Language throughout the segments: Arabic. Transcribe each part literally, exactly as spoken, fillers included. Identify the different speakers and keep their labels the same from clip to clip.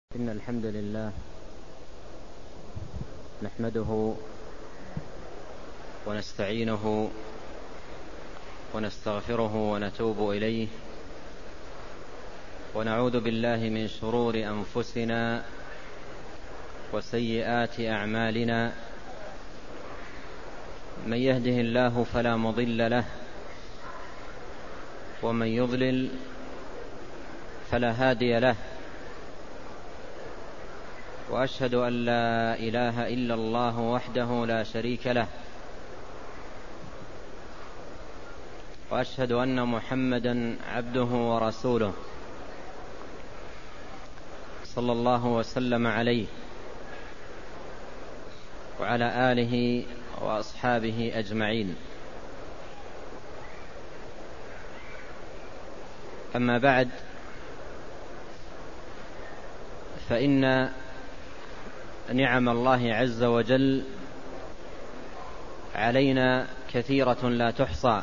Speaker 1: إن الحمد لله نحمده ونستعينه ونستغفره ونتوب إليه ونعوذ بالله من شرور أنفسنا وسيئات أعمالنا. من يهده الله فلا مضل له ومن يضلل فلا هادي له، وأشهد أن لا إله إلا الله وحده لا شريك له، وأشهد أن محمدا عبده ورسوله صلى الله وسلم عليه وعلى آله وأصحابه أجمعين. أما بعد، فإن نعم الله عز وجل علينا كثيرة لا تحصى،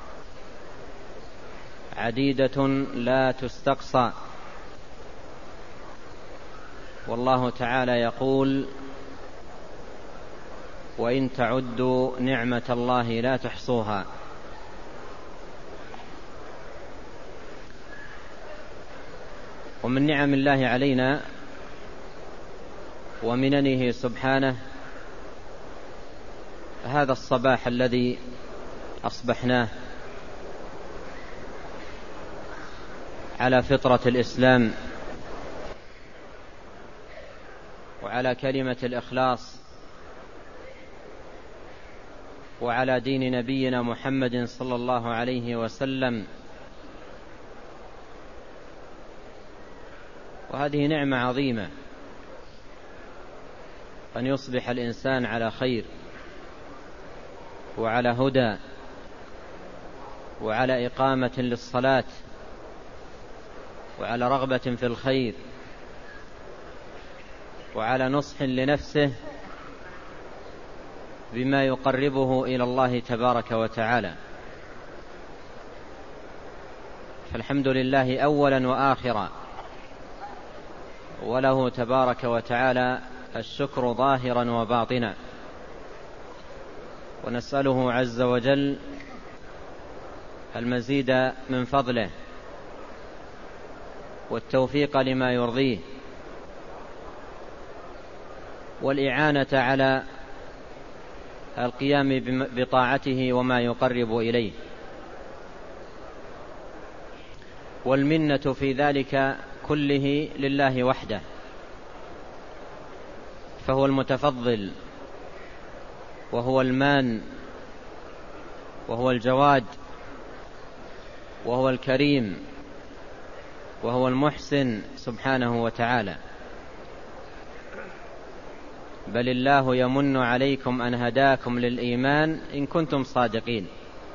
Speaker 1: عديدة لا تستقصى. والله تعالى يقول: وإن تعدوا نعمة الله لا تحصوها. ومن نعم الله علينا ومننه سبحانه هذا الصباح الذي أصبحناه على فطرة الإسلام وعلى كلمة الإخلاص وعلى دين نبينا محمد صلى الله عليه وسلم. وهذه نعمة عظيمة أن يصبح الإنسان على خير وعلى هدى وعلى إقامة للصلاة وعلى رغبة في الخير وعلى نصح لنفسه بما يقربه إلى الله تبارك وتعالى. فالحمد لله أولا وآخرا، وله تبارك وتعالى الشكر ظاهرا وباطنا. ونسأله عز وجل المزيد من فضله والتوفيق لما يرضيه والإعانة على القيام بطاعته وما يقرب إليه، والمنة في ذلك كله لله وحده، فهو المتفضل وهو المان وهو الجواد وهو الكريم وهو المحسن سبحانه وتعالى. بل الله يمن عليكم أن هداكم للإيمان إن كنتم صادقين،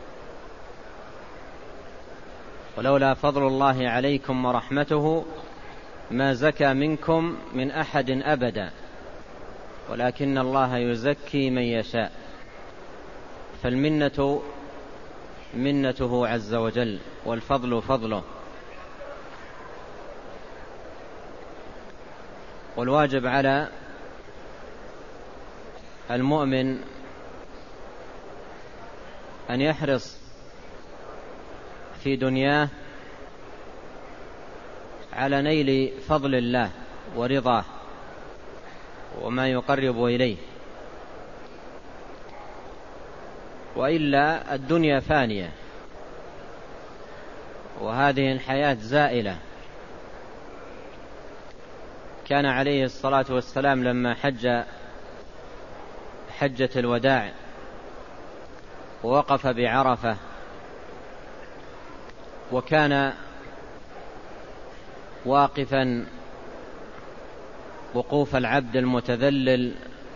Speaker 1: ولولا فضل الله عليكم ورحمته ما زكى منكم من أحد أبدا، ولكن الله يزكي من يشاء. فالمنة منته عز وجل، والفضل فضله. والواجب على المؤمن أن يحرص في دنياه على نيل فضل الله ورضاه وما يقرب إليه، وإلا الدنيا فانية وهذه الحياة زائلة. كان عليه الصلاة والسلام لما حج حجة الوداع ووقف بعرفة، وكان واقفا وقوف العبد المتذلل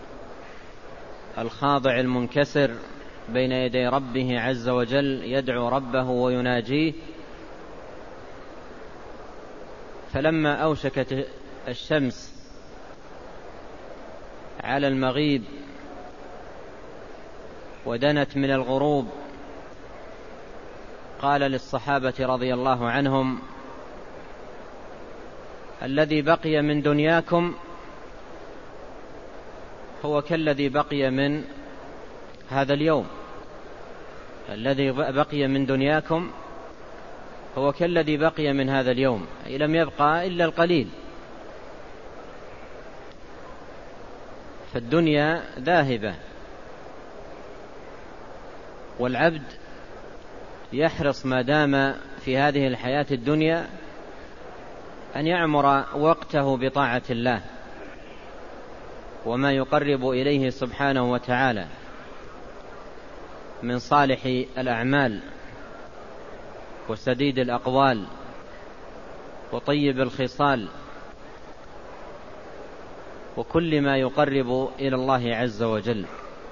Speaker 1: الخاضع المنكسر بين يدي ربه عز وجل، يدعو ربه ويناجيه. فلما أوشكت الشمس على المغيب ودنت من الغروب، قال للصحابة رضي الله عنهم: الذي بقي من دنياكم هو كالذي بقي من هذا اليوم. الذي بقي من دنياكم هو كالذي بقي من هذا اليوم، أي لم يبقى إلا القليل. فالدنيا ذاهبة، والعبد يحرص ما دام في هذه الحياة الدنيا أن يعمر وقته بطاعة الله وما يقرب إليه سبحانه وتعالى من صالح الأعمال وسديد الأقوال وطيب الخصال وكل ما يقرب إلى الله عز وجل.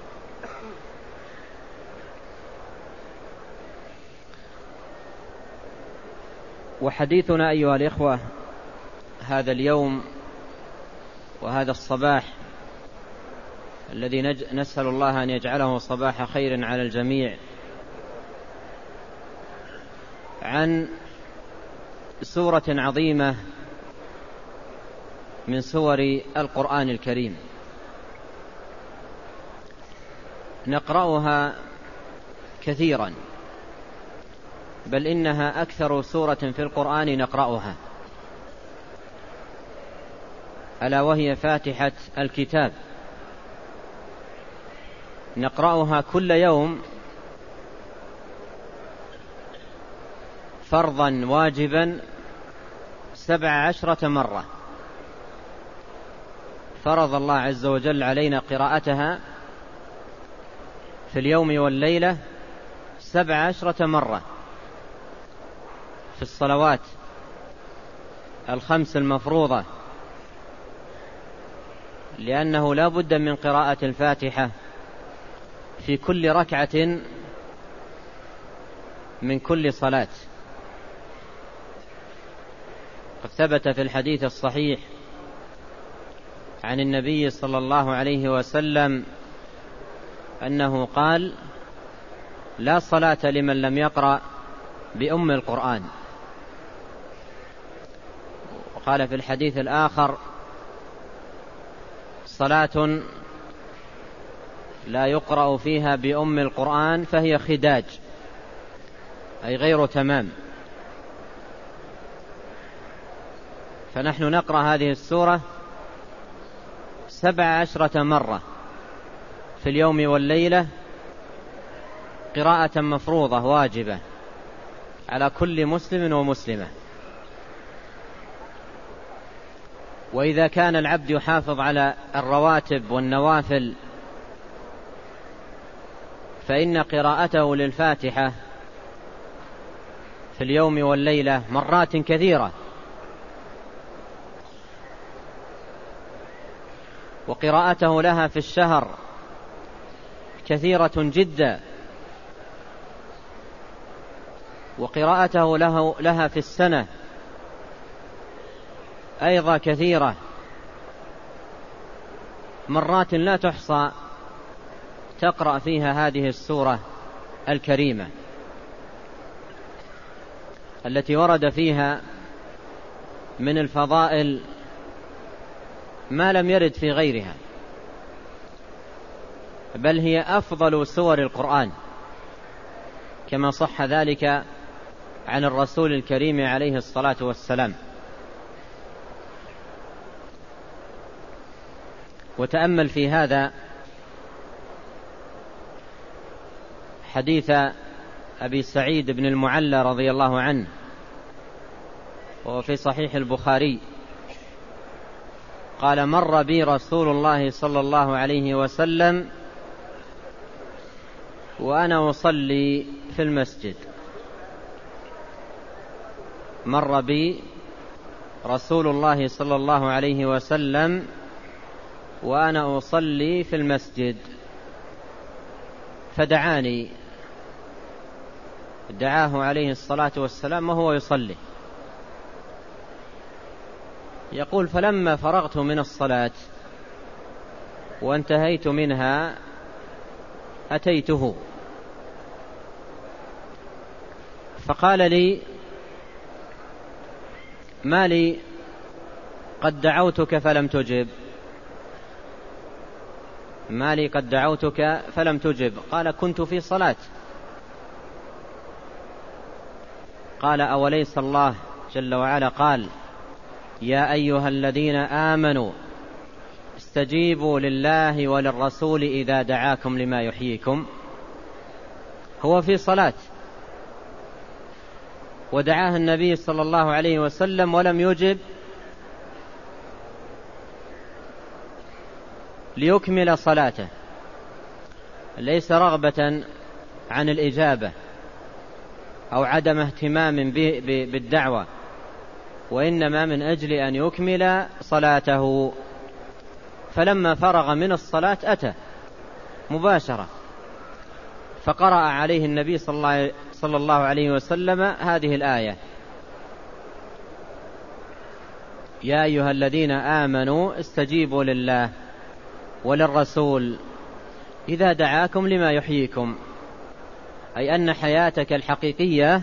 Speaker 1: وحديثنا أيها الإخوة هذا اليوم وهذا الصباح الذي نسأل الله أن يجعله صباح خير على الجميع عن سورة عظيمة من سور القرآن الكريم نقرأها كثيرا، بل إنها أكثر سورة في القرآن نقرأها، ألا وهي فاتحة الكتاب. نقرأها كل يوم فرضا واجبا سبع عشرة مرة. فرض الله عز وجل علينا قراءتها في اليوم والليلة سبع عشرة مرة في الصلوات الخمس المفروضة، لأنه لا بد من قراءة الفاتحة في كل ركعة من كل صلاة. قد ثبت في الحديث الصحيح عن النبي صلى الله عليه وسلم أنه قال: لا صلاة لمن لم يقرأ بأم القرآن. وقال في الحديث الآخر: صلاة لا يقرأ فيها بأم القرآن فهي خداج، أي غير تمام. فنحن نقرأ هذه السورة سبع عشرة مرة في اليوم والليلة قراءة مفروضة واجبة على كل مسلم ومسلمة. وإذا كان العبد يحافظ على الرواتب والنوافل فإن قراءته للفاتحة في اليوم والليلة مرات كثيرة، وقراءته لها في الشهر كثيرة جدا، وقراءته له لها في السنة أيضا كثيرة، مرات لا تحصى تقرأ فيها هذه السورة الكريمة التي ورد فيها من الفضائل ما لم يرد في غيرها، بل هي أفضل سور القرآن كما صح ذلك عن الرسول الكريم عليه الصلاة والسلام. وتأمل في هذا حديث أبي سعيد بن المعلى رضي الله عنه، وهو في صحيح البخاري، قال: مر بي رسول الله صلى الله عليه وسلم وأنا أصلي في المسجد. مر بي رسول الله صلى الله عليه وسلم وأنا أصلي في المسجد فدعاني، دعاه عليه الصلاة والسلام وهو يصلي. يقول: فلما فرغت من الصلاة وانتهيت منها أتيته فقال لي: ما لي قد دعوتك فلم تجب؟ ما لي قد دعوتك فلم تجب؟ قال كنت في صلاة. قال أوليس الله جل وعلا قال يا أيها الذين آمنوا استجيبوا لله وللرسول إذا دعاكم لما يحييكم؟ هو في صلاة ودعاه النبي صلى الله عليه وسلم ولم يجب ليكمل صلاته، ليس رغبة عن الإجابة أو عدم اهتمام بالدعوة، وإنما من أجل أن يكمل صلاته. فلما فرغ من الصلاة أتى مباشرة فقرأ عليه النبي صلى الله عليه وسلم هذه الآية يا أيها الذين آمنوا استجيبوا لله وللرسول إذا دعاكم لما يحييكم، أي أن حياتك الحقيقية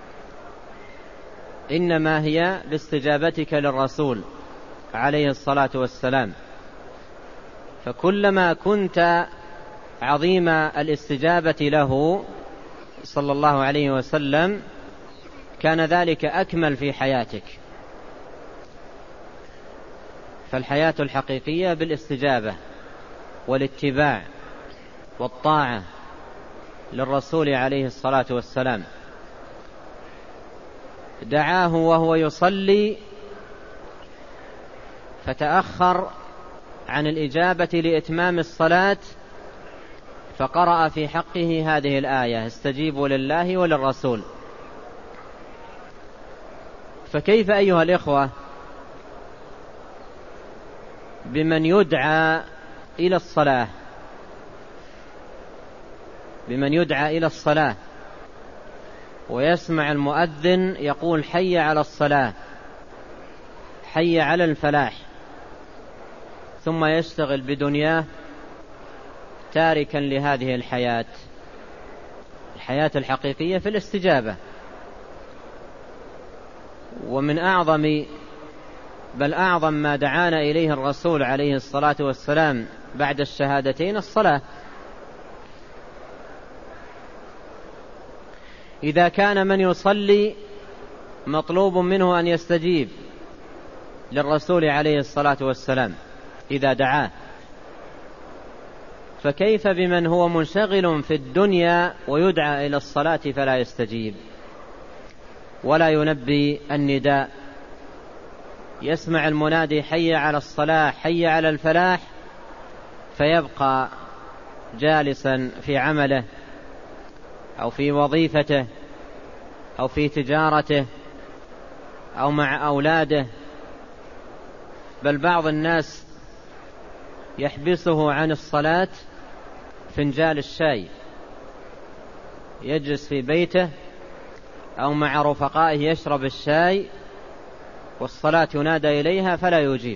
Speaker 1: إنما هي باستجابتك للرسول عليه الصلاة والسلام. فكلما كنت عظيم الاستجابة له صلى الله عليه وسلم كان ذلك أكمل في حياتك. فالحياة الحقيقية بالاستجابة والاتباع والطاعة للرسول عليه الصلاة والسلام. دعاه وهو يصلي فتأخر عن الإجابة لإتمام الصلاة فقرأ في حقه هذه الآية استجيبوا لله وللرسول. فكيف أيها الإخوة بمن يدعى إلى الصلاة بمن يدعى إلى الصلاة ويسمع المؤذن يقول حي على الصلاة حي على الفلاح، ثم يشتغل بدنياه تاركا لهذه الحياة الحياة الحقيقية في الاستجابة. ومن أعظم بل أعظم ما دعانا إليه الرسول عليه الصلاة والسلام بعد الشهادتين الصلاة. إذا كان من يصلي مطلوب منه أن يستجيب للرسول عليه الصلاة والسلام إذا دعاه، فكيف بمن هو منشغل في الدنيا ويدعى إلى الصلاة فلا يستجيب ولا ينبي النداء؟ يسمع المنادي حي على الصلاة حي على الفلاح فيبقى جالسا في عمله أو في وظيفته أو في تجارته أو مع أولاده. بل بعض الناس يحبسه عن الصلاة فنجال الشاي، يجلس في بيته أو مع رفقائه يشرب الشاي والصلاة ينادى إليها فلا يجيب.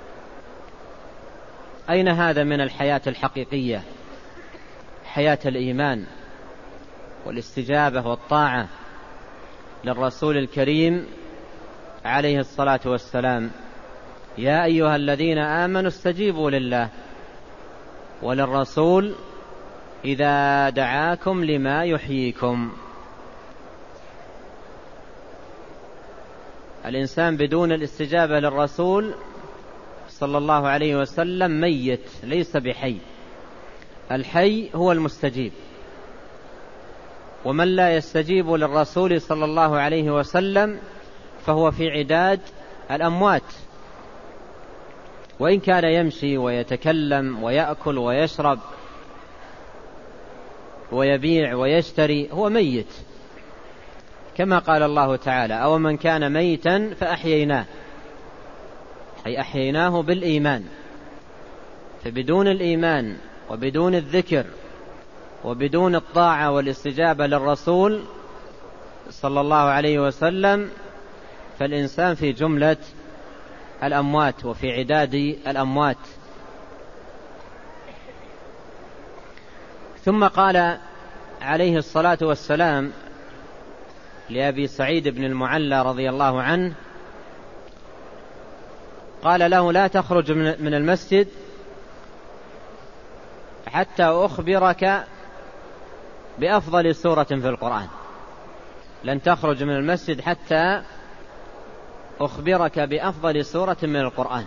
Speaker 1: أين هذا من الحياة الحقيقية، حياة الإيمان والاستجابة والطاعة للرسول الكريم عليه الصلاة والسلام؟ يا أيها الذين آمنوا استجيبوا لله وللرسول إذا دعاكم لما يحييكم. الإنسان بدون الاستجابة للرسول صلى الله عليه وسلم ميت ليس بحي. الحي هو المستجيب، ومن لا يستجيب للرسول صلى الله عليه وسلم فهو في عداد الأموات، وإن كان يمشي ويتكلم ويأكل ويشرب ويبيع ويشتري هو ميت، كما قال الله تعالى أو من كان ميتا فأحييناه، أي أحييناه بالإيمان. فبدون الإيمان وبدون الذكر وبدون الطاعة والاستجابة للرسول صلى الله عليه وسلم فالإنسان في جملة الأموات وفي عداد الأموات. ثم قال عليه الصلاة والسلام لأبي سعيد بن المعلى رضي الله عنه قال له لا تخرج من المسجد حتى أخبرك بأفضل سورة في القرآن. لن تخرج من المسجد حتى أخبرك بأفضل سورة من القرآن.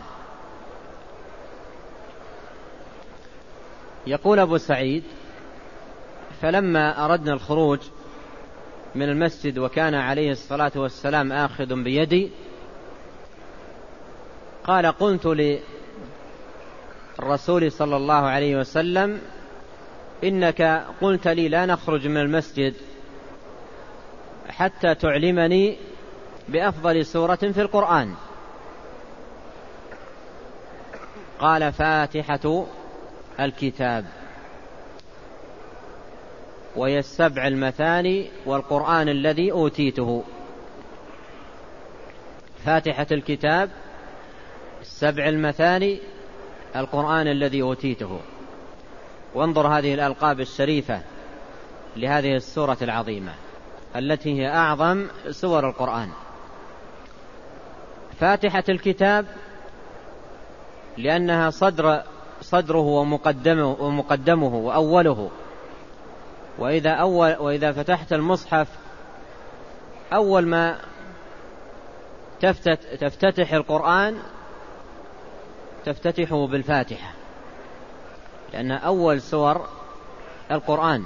Speaker 1: يقول أبو سعيد: فلما أردنا الخروج من المسجد وكان عليه الصلاة والسلام آخذ بيدي، قال: قلت للرسول صلى الله عليه وسلم: إنك قلت لي لا نخرج من المسجد حتى تعلمني بأفضل سورة في القرآن. قال: فاتحة الكتاب، وهي السبع المثاني والقرآن الذي أوتيته. فاتحة الكتاب، السبع المثاني، القرآن الذي أوتيته. وانظر هذه الألقاب الشريفة لهذه السورة العظيمة التي هي أعظم سور القرآن. فاتحة الكتاب لأنها صدر صدره ومقدمه, ومقدمه وأوله. وإذا, أول وإذا فتحت المصحف أول ما تفتتح القرآن تفتتحه بالفاتحة، لأنها أول سور القرآن.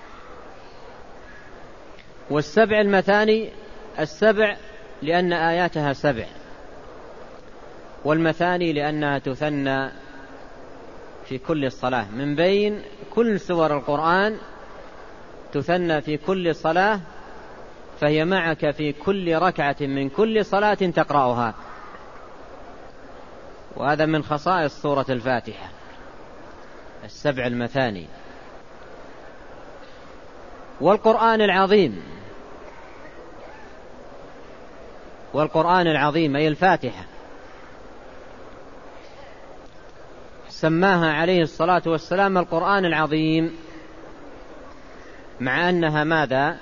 Speaker 1: والسبع المثاني، السبع لأن آياتها سبع، والمثاني لأنها تثنى في كل الصلاة. من بين كل سور القرآن تثنى في كل صلاة، فهي معك في كل ركعة من كل صلاة تقرأها. وهذا من خصائص سورة الفاتحة، السبع المثاني. والقرآن العظيم، والقرآن العظيم أي الفاتحة، سماها عليه الصلاة والسلام القرآن العظيم، مع أنها ماذا؟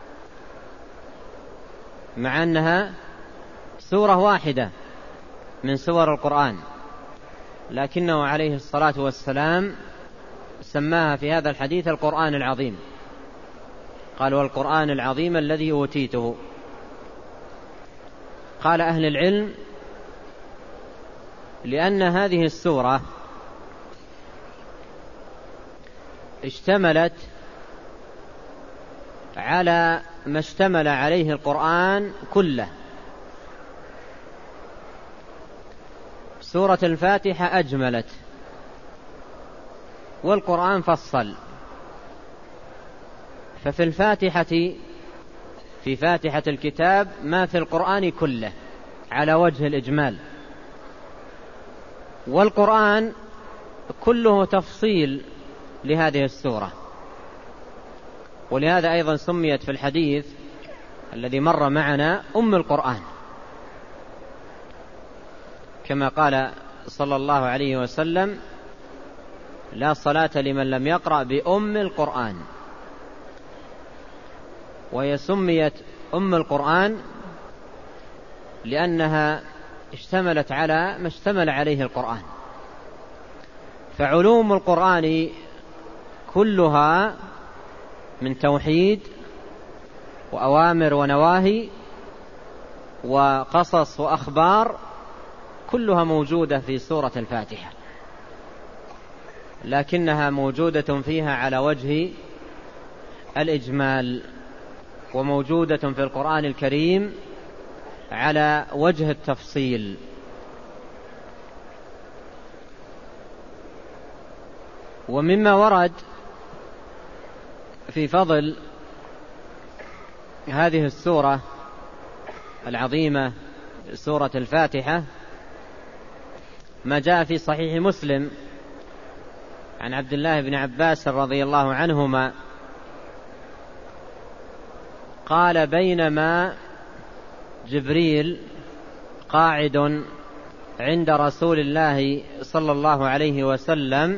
Speaker 1: مع أنها سورة واحدة من سور القرآن، لكنه عليه الصلاة والسلام سماها في هذا الحديث القرآن العظيم. قال: والقرآن العظيم الذي أوتيته. قال أهل العلم: لأن هذه السورة اشتملت على ما اشتمل عليه القرآن كله. سورة الفاتحة أجملت، والقرآن فصل. ففي الفاتحة، في فاتحة الكتاب ما في القرآن كله على وجه الإجمال، والقرآن كله تفصيل لهذه السورة. ولهذا أيضا سميت في الحديث الذي مر معنا أم القرآن، كما قال صلى الله عليه وسلم: لا صلاة لمن لم يقرأ بأم القرآن. وهي سميت أم القرآن لأنها اشتملت على ما اشتمل عليه القرآن. فعلوم القرآن كلها من توحيد وأوامر ونواهي وقصص وأخبار كلها موجودة في سورة الفاتحة، لكنها موجودة فيها على وجه الإجمال، وموجودة في القرآن الكريم على وجه التفصيل. ومما ورد في فضل هذه السورة العظيمة سورة الفاتحة ما جاء في صحيح مسلم عن عبد الله بن عباس رضي الله عنهما قال: بينما جبريل قاعد عند رسول الله صلى الله عليه وسلم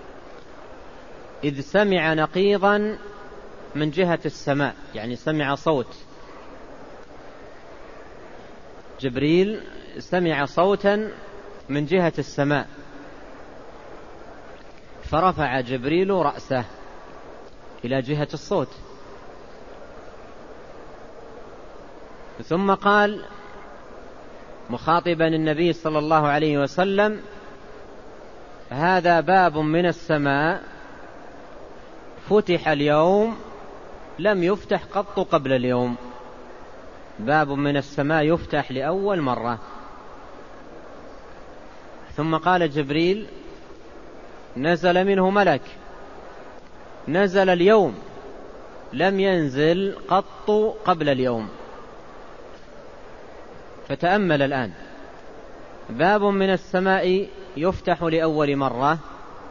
Speaker 1: إذ سمع نقيضا من جهة السماء، يعني سمع صوت. جبريل سمع صوتا من جهة السماء، فرفع جبريل رأسه إلى جهة الصوت، ثم قال مخاطبا النبي صلى الله عليه وسلم: هذا باب من السماء فتح اليوم لم يفتح قط قبل اليوم، باب من السماء يفتح لأول مرة. ثم قال جبريل: نزل منه ملك، نزل اليوم لم ينزل قط قبل اليوم. فتأمل الآن، باب من السماء يفتح لأول مرة،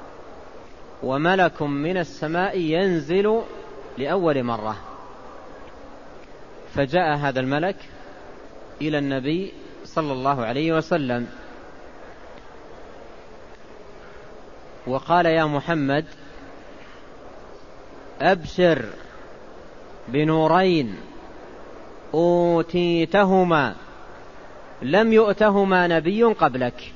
Speaker 1: وملك من السماء ينزل لأول مرة. فجاء هذا الملك إلى النبي صلى الله عليه وسلم وقال: يا محمد، أبشر بنورين أوتيتهما لم يؤتهما نبي قبلك.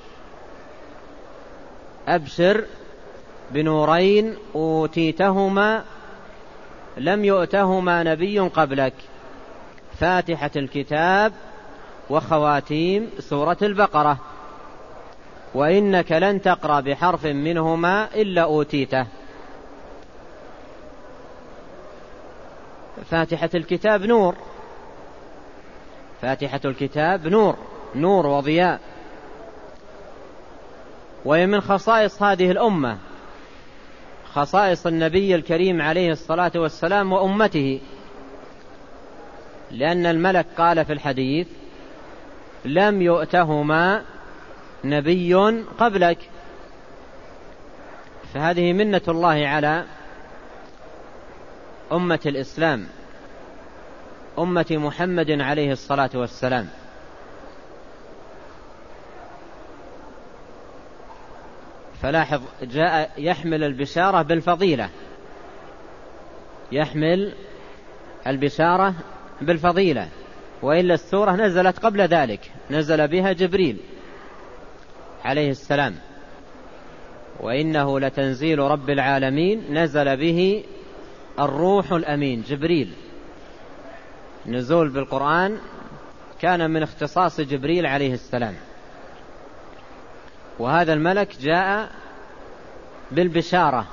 Speaker 1: أبشر بنورين أوتيتهما لم يؤتهما نبي قبلك، فاتحة الكتاب وخواتيم سورة البقرة، وإنك لن تقرأ بحرف منهما إلا أوتيته. فاتحة الكتاب نور، فاتحة الكتاب نور نور وضياء، وهي من خصائص هذه الأمة، خصائص النبي الكريم عليه الصلاة والسلام وأمته، لأن الملك قال في الحديث: لم يؤتهما نبي قبلك. فهذه منة الله على أمة الإسلام، أمة محمد عليه الصلاة والسلام. فلاحظ، جاء يحمل البشارة بالفضيلة، يحمل البشارة بالفضيلة، وإلا السورة نزلت قبل ذلك، نزل بها جبريل عليه السلام، وإنه لتنزيل رب العالمين نزل به الروح الأمين جبريل. نزول بالقرآن كان من اختصاص جبريل عليه السلام، وهذا الملك جاء بالبشارة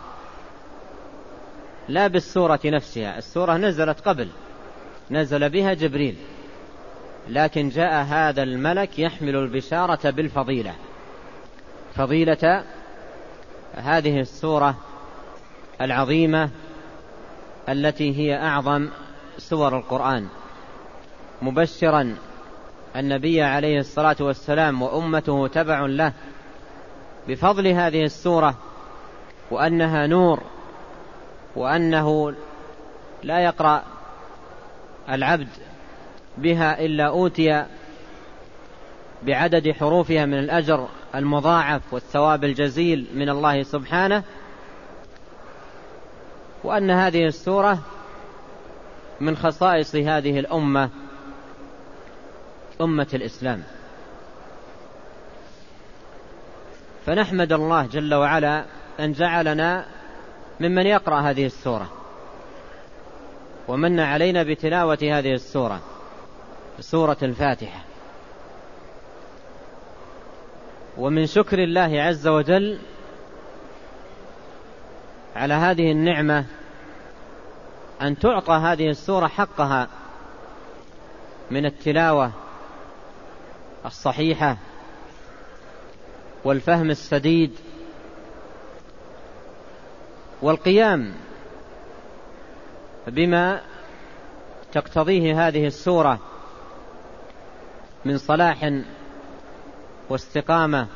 Speaker 1: لا بالسورة نفسها، السورة نزلت قبل، نزل بها جبريل، لكن جاء هذا الملك يحمل البشارة بالفضيلة، فضيلة هذه السورة العظيمة التي هي أعظم سور القرآن، مبشرا النبي عليه الصلاة والسلام وأمته تبع له بفضل هذه السورة، وأنها نور، وأنه لا يقرأ العبد بها إلا أوتي بعدد حروفها من الأجر المضاعف والثواب الجزيل من الله سبحانه، وأن هذه السورة من خصائص هذه الأمة، أمة الإسلام. فنحمد الله جل وعلا أن جعلنا ممن يقرأ هذه السورة، ومن علينا بتلاوة هذه السورة، سورة الفاتحة. ومن شكر الله عز وجل على هذه النعمة أن تعطى هذه السورة حقها من التلاوة الصحيحة والفهم السديد والقيام بما تقتضيه هذه السورة من صلاح واستقامة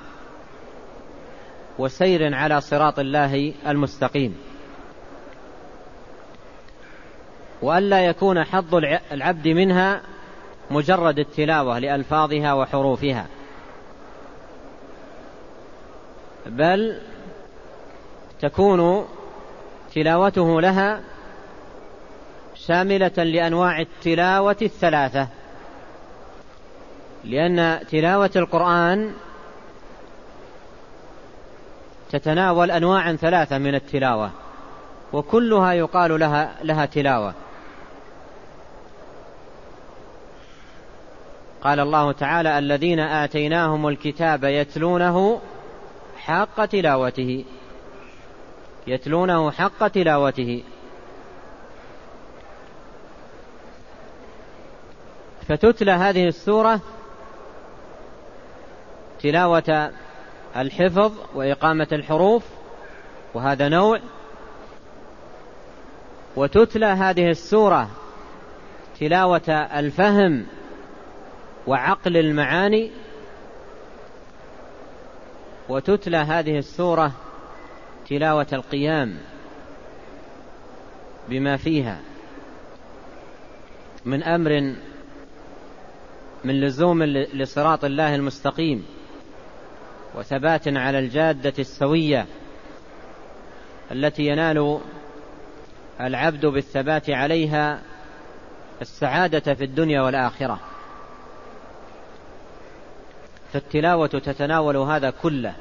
Speaker 1: وسير على صراط الله المستقيم، وألا يكون حظ العبد منها مجرد التلاوة لألفاظها وحروفها، بل تكون تلاوته لها شاملة لأنواع التلاوة الثلاثة، لأن تلاوة القرآن تتناول أنواعا ثلاثة من التلاوة، وكلها يقال لها, لها تلاوة. قال الله تعالى: الذين آتيناهم الكتاب يتلونه حق تلاوته، يتلونه حق تلاوته. فتتلى هذه السورة تلاوة الحفظ وإقامة الحروف، وهذا نوع، وتتلى هذه السورة تلاوة الفهم وعقل المعاني، وتتلى هذه السورة تلاوة القيام بما فيها من أمر من لزوم لصراط الله المستقيم وثبات على الجادة السوية التي ينال العبد بالثبات عليها السعادة في الدنيا والآخرة. فالتلاوة تتناول هذا كله،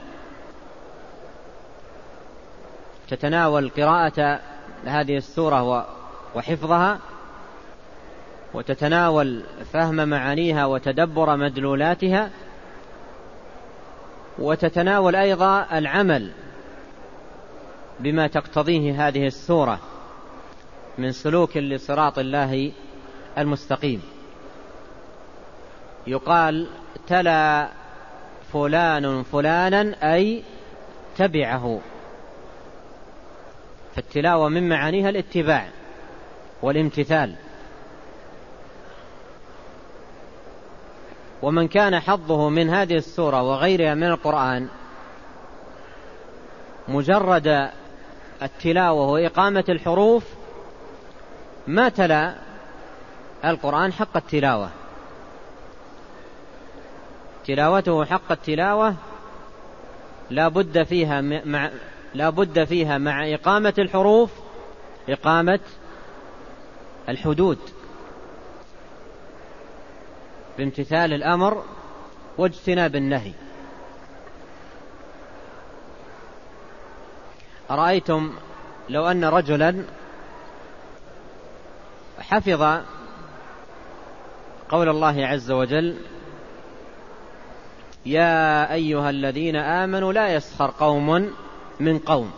Speaker 1: تتناول قراءة هذه السورة وحفظها، وتتناول فهم معانيها وتدبر مدلولاتها، وتتناول أيضا العمل بما تقتضيه هذه السورة من سلوك لصراط الله المستقيم. يقال: تلا فلان فلانا أي تبعه. فالتلاوة من معانيها الاتباع والامتثال. ومن كان حظه من هذه السورة وغيرها من القرآن مجرد التلاوة وإقامة الحروف ما تلا القرآن حق التلاوة. تلاوته حق التلاوة لا بد فيها مع لا بد فيها مع إقامة الحروف إقامة الحدود بامتثال الأمر واجتناب النهي. أرأيتم لو أن رجلا حفظ قول الله عز وجل: يا أيها الذين آمنوا لا يسخر قوم من قوم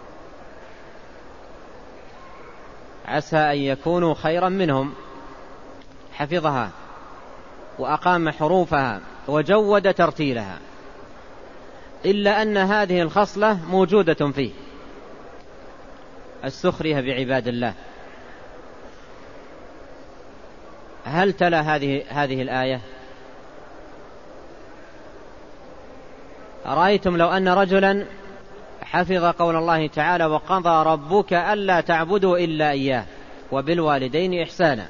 Speaker 1: عسى أن يكونوا خيرا منهم، حفظها وأقام حروفها وجود ترتيلها، إلا أن هذه الخصلة موجودة فيه، السخرية بعباد الله. هل تلا هذه هذه الآية؟ أرأيتم لو أن رجلا حفظ قول الله تعالى: وقضى ربك ألا تعبدوا إلا إياه وبالوالدين إحسانا،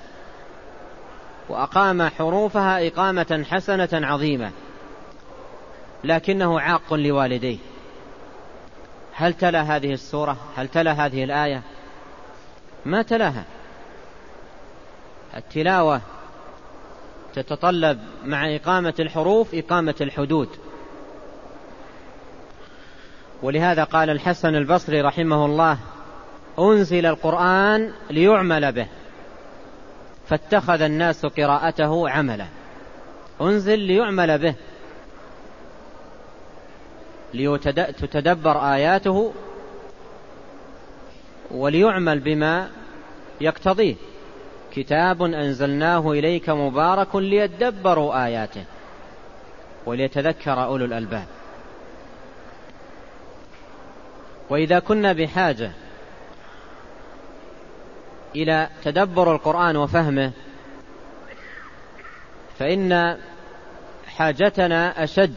Speaker 1: وأقام حروفها إقامة حسنة عظيمة، لكنه عاق لوالديه، هل تلا هذه السورة؟ هل تلا هذه الآية؟ ما تلاها. التلاوة تتطلب مع إقامة الحروف إقامة الحدود. ولهذا قال الحسن البصري رحمه الله: أنزل القرآن ليعمل به فاتخذ الناس قراءته عملا. أنزل ليعمل به، ليتدبر آياته وليعمل بما يقتضيه. كتاب أنزلناه إليك مبارك ليدبروا آياته وليتذكر أولو الألباب. وإذا كنا بحاجة إلى تدبر القرآن وفهمه فإن حاجتنا أشد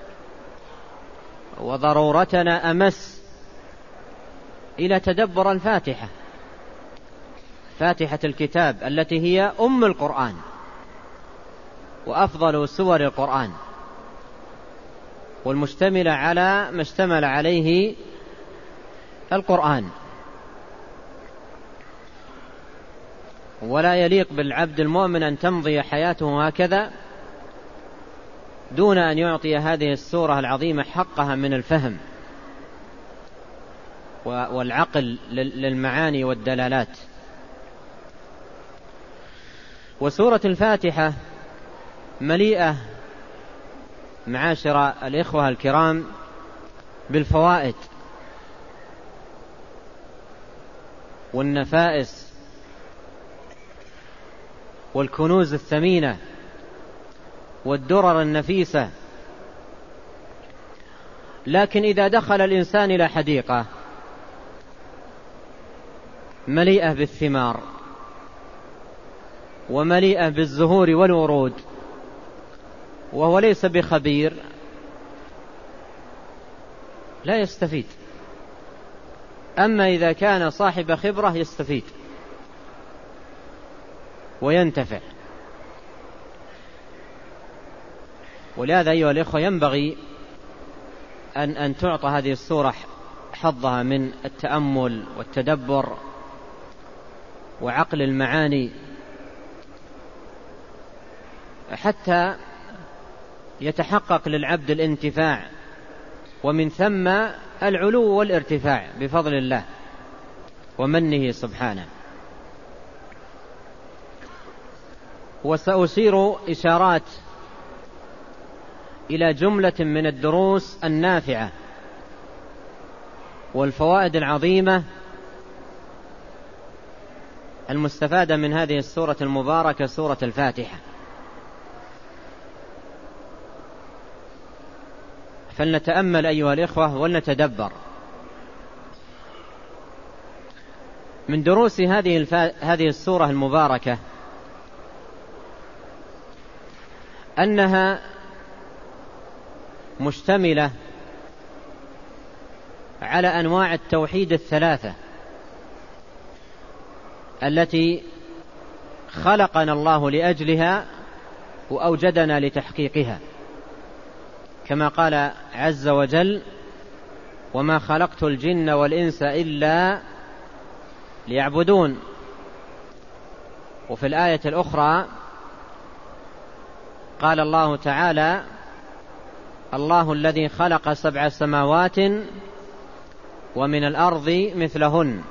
Speaker 1: وضرورتنا أمس إلى تدبر الفاتحة، فاتحة الكتاب التي هي أم القرآن وأفضل سور القرآن، والمشتملة على ما اشتمل عليه القرآن. ولا يليق بالعبد المؤمن أن تمضي حياته هكذا دون أن يعطي هذه السورة العظيمة حقها من الفهم والعقل للمعاني والدلالات. وسورة الفاتحة مليئة معاشر الإخوة الكرام بالفوائد والنفائس والكنوز الثمينة والدرر النفيسة. لكن إذا دخل الإنسان إلى حديقة مليئة بالثمار ومليئة بالزهور والورود وهو ليس بخبير لا يستفيد. أما إذا كان صاحب خبرة يستفيد وينتفع. ولهذا أيها الإخوة ينبغي أن, أن تعطى هذه السورة حظها من التأمل والتدبر وعقل المعاني حتى يتحقق للعبد الانتفاع ومن ثم العلو والارتفاع بفضل الله ومنه سبحانه. وسأشير إشارات إلى جملة من الدروس النافعة والفوائد العظيمة المستفادة من هذه السورة المباركة سورة الفاتحة. فلنتأمل أيها الإخوة ولنتدبر. من دروس هذه الفا... هذه السورة المباركة أنها مشتملة على أنواع التوحيد الثلاثة التي خلقنا الله لأجلها وأوجدنا لتحقيقها، كما قال عز وجل: وما خلقت الجن والإنس إلا ليعبدون. وفي الآية الأخرى قال الله تعالى: الله الذي خلق سبع سماوات ومن الأرض مثلهن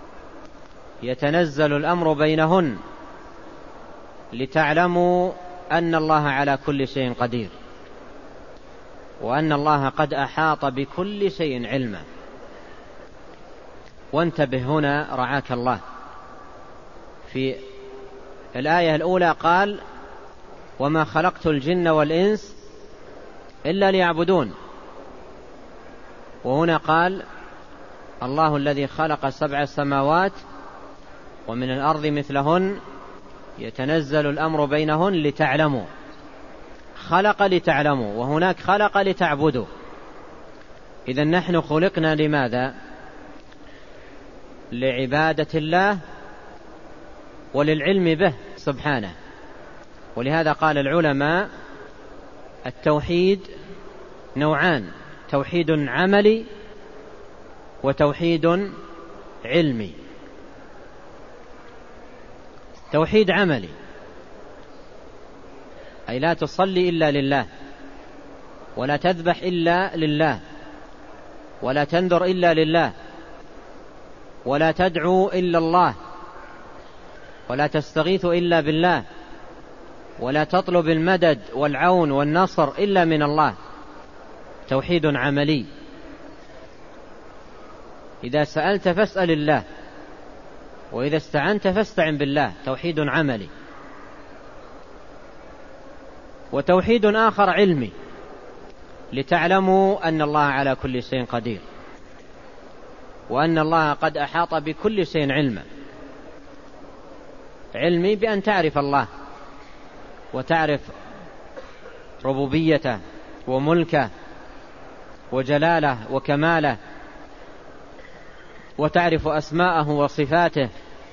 Speaker 1: يتنزل الأمر بينهن لتعلموا أن الله على كل شيء قدير وأن الله قد أحاط بكل شيء علما. وانتبه هنا رعاك الله، في الآية الأولى قال: وما خلقت الجن والإنس إلا ليعبدون، وهنا قال: الله الذي خلق سبع سماوات ومن الأرض مثلهن يتنزل الأمر بينهن لتعلموا. خلق لتعلموا، وهناك خلق لتعبدوا. إذن نحن خلقنا لماذا؟ لعبادة الله وللعلم به سبحانه. ولهذا قال العلماء: التوحيد نوعان، توحيد عملي وتوحيد علمي. توحيد عملي أي لا تصلي إلا لله، ولا تذبح إلا لله، ولا تنذر إلا لله، ولا تدعو إلا الله، ولا تستغيث إلا بالله، ولا تطلب المدد والعون والنصر إلا من الله. توحيد عملي. إذا سألت فاسأل الله، وإذا استعنت فاستعن بالله. توحيد عملي. وتوحيد آخر علمي، لتعلموا أن الله على كل شيء قدير وأن الله قد أحاط بكل شيء علما. علمي بأن تعرف الله وتعرف ربوبيته وملكه وجلاله وكماله، وتعرف أسماءه وصفاته.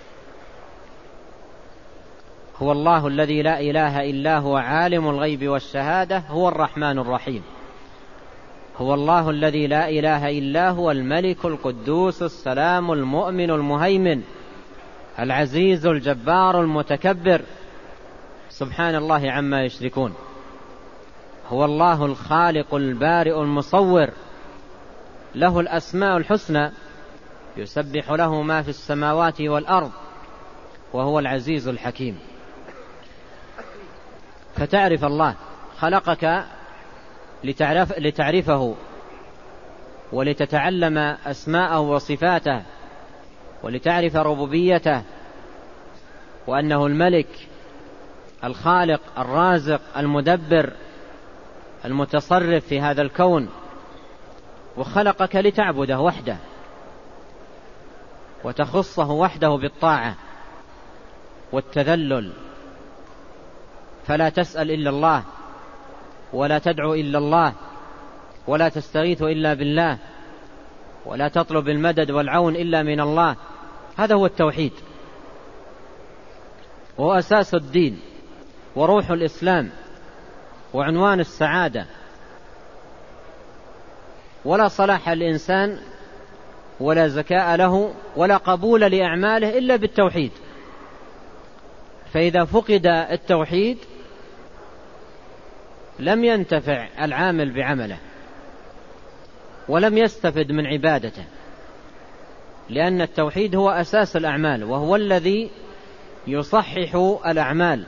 Speaker 1: هو الله الذي لا إله إلا هو عالم الغيب والشهادة هو الرحمن الرحيم. هو الله الذي لا إله إلا هو الملك القدوس السلام المؤمن المهيمن العزيز الجبار المتكبر سبحان الله عما يشركون. هو الله الخالق البارئ المصور، له الأسماء الحسنى يسبح له ما في السماوات والأرض وهو العزيز الحكيم. فتعرف الله خلقك لتعرف لتعرفه ولتتعلم أسماءه وصفاته ولتعرف ربوبيته وأنه الملك الخالق الرازق المدبر المتصرف في هذا الكون، وخلقك لتعبده وحده وتخصه وحده بالطاعة والتذلل، فلا تسأل إلا الله ولا تدعو إلا الله ولا تستغيث إلا بالله ولا تطلب المدد والعون إلا من الله. هذا هو التوحيد، وهو أساس الدين وروح الإسلام وعنوان السعادة. ولا صلاح الإنسان ولا زكاء له ولا قبول لأعماله إلا بالتوحيد. فإذا فقد التوحيد لم ينتفع العامل بعمله ولم يستفد من عبادته، لأن التوحيد هو أساس الأعمال وهو الذي يصحح الأعمال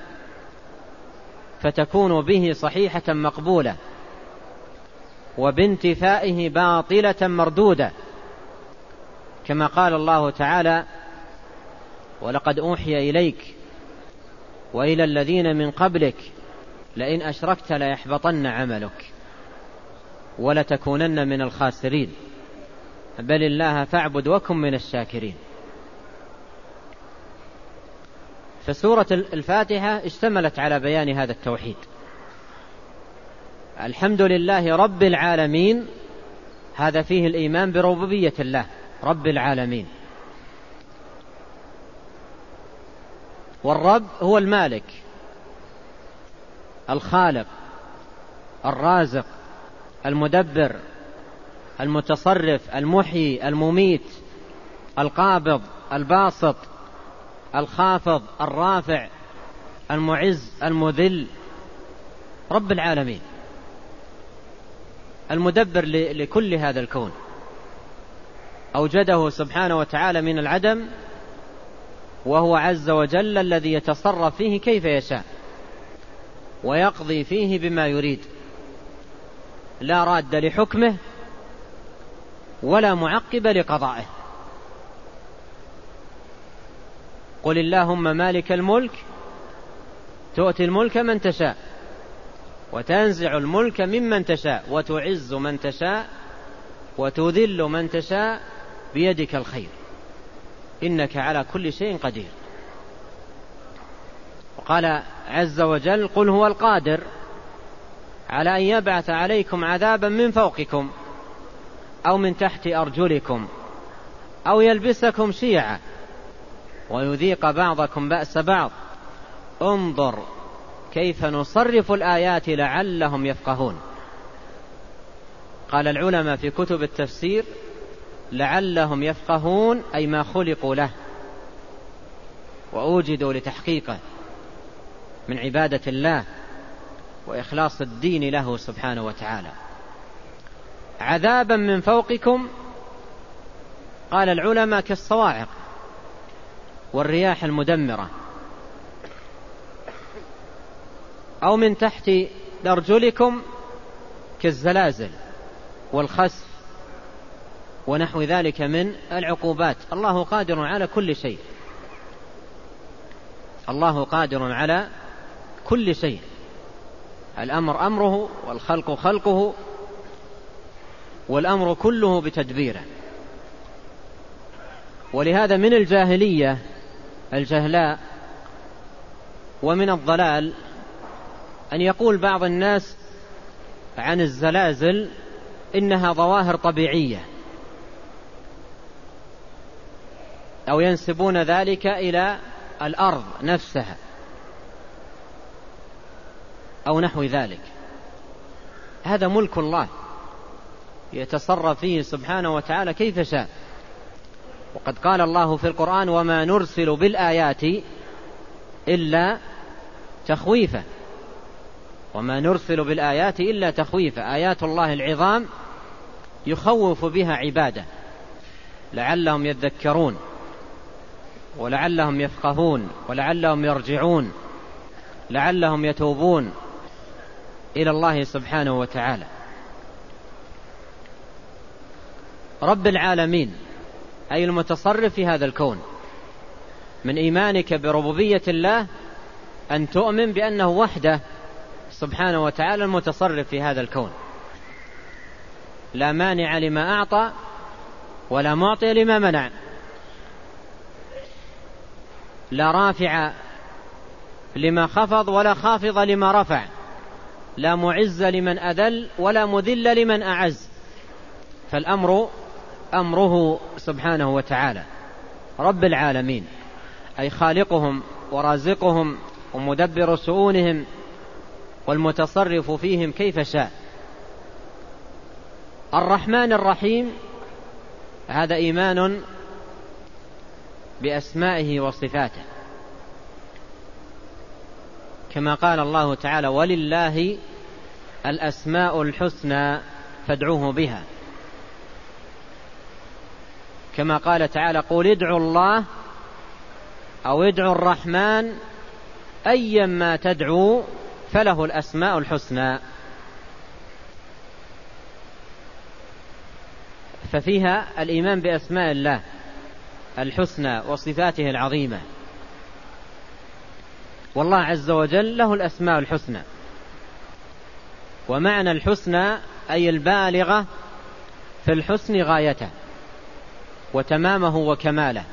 Speaker 1: فتكون به صحيحة مقبولة وبانتفائه باطلة مردودة، كما قال الله تعالى: ولقد أوحي إليك وإلى الذين من قبلك لئن أشركت ليحبطن عملك ولتكونن من الخاسرين بل الله فاعبد وكن من الشاكرين. فسورة الفاتحة اشتملت على بيان هذا التوحيد. الحمد لله رب العالمين، هذا فيه الإيمان بربوبية الله رب العالمين. والرب هو المالك الخالق الرازق المدبر المتصرف المحيي المميت القابض الباسط الخافض الرافع المعز المذل، رب العالمين المدبر لكل هذا الكون، أوجده سبحانه وتعالى من العدم، وهو عز وجل الذي يتصرف فيه كيف يشاء ويقضي فيه بما يريد، لا راد لحكمه ولا معقب لقضائه. قل اللهم مالك الملك تؤتي الملك من تشاء وتنزع الملك ممن تشاء وتعز من تشاء وتذل من تشاء بيدك الخير إنك على كل شيء قدير. وقال عز وجل: قل هو القادر على أن يبعث عليكم عذابا من فوقكم أو من تحت أرجلكم أو يلبسكم شيعا ويذيق بعضكم بأس بعض انظر كيف نصرف الآيات لعلهم يفقهون. قال العلماء في كتب التفسير: لعلهم يفقهون أي ما خلقوا له وأوجدوا لتحقيقه من عبادة الله وإخلاص الدين له سبحانه وتعالى. عذابا من فوقكم، قال العلماء كالصواعق والرياح المدمرة، أو من تحت أرجلكم كالزلازل والخسف ونحو ذلك من العقوبات. الله قادر على كل شيء، الله قادر على كل شيء، الأمر أمره والخلق خلقه والأمر كله بتدبيره. ولهذا من الجاهلية الجهلاء ومن الضلال أن يقول بعض الناس عن الزلازل إنها ظواهر طبيعية، أو ينسبون ذلك إلى الأرض نفسها أو نحو ذلك. هذا ملك الله يتصرف فيه سبحانه وتعالى كيف شاء. وقد قال الله في القرآن: وما نرسل بالآيات إلا تخويفا، وما نرسل بالآيات إلا تخويفا. آيات الله العظام يخوف بها عباده لعلهم يذكرون ولعلهم يفقهون ولعلهم يرجعون لعلهم يتوبون إلى الله سبحانه وتعالى. رب العالمين أي المتصرف في هذا الكون. من إيمانك بربوبية الله أن تؤمن بأنه وحده سبحانه وتعالى المتصرف في هذا الكون، لا مانع لما أعطى ولا معطي لما منع، لا رافع لما خفض ولا خافض لما رفع، لا معز لمن أذل ولا مذل لمن أعز، فالأمر أمره سبحانه وتعالى. رب العالمين أي خالقهم ورازقهم ومدبر شؤونهم والمتصرف فيهم كيف شاء. الرحمن الرحيم هذا إيمان بأسمائه وصفاته، كما قال الله تعالى: ولله الأسماء الحسنى فادعوه بها. كما قال تعالى: قل ادعوا الله أو ادعوا الرحمن أيما تدعوا فله الأسماء الحسنى. ففيها الإيمان بأسماء الله الحسنى وصفاته العظيمة، والله عز وجل له الأسماء الحسنى. ومعنى الحسنى أي البالغة في الحسن غايته وتمامه وكماله،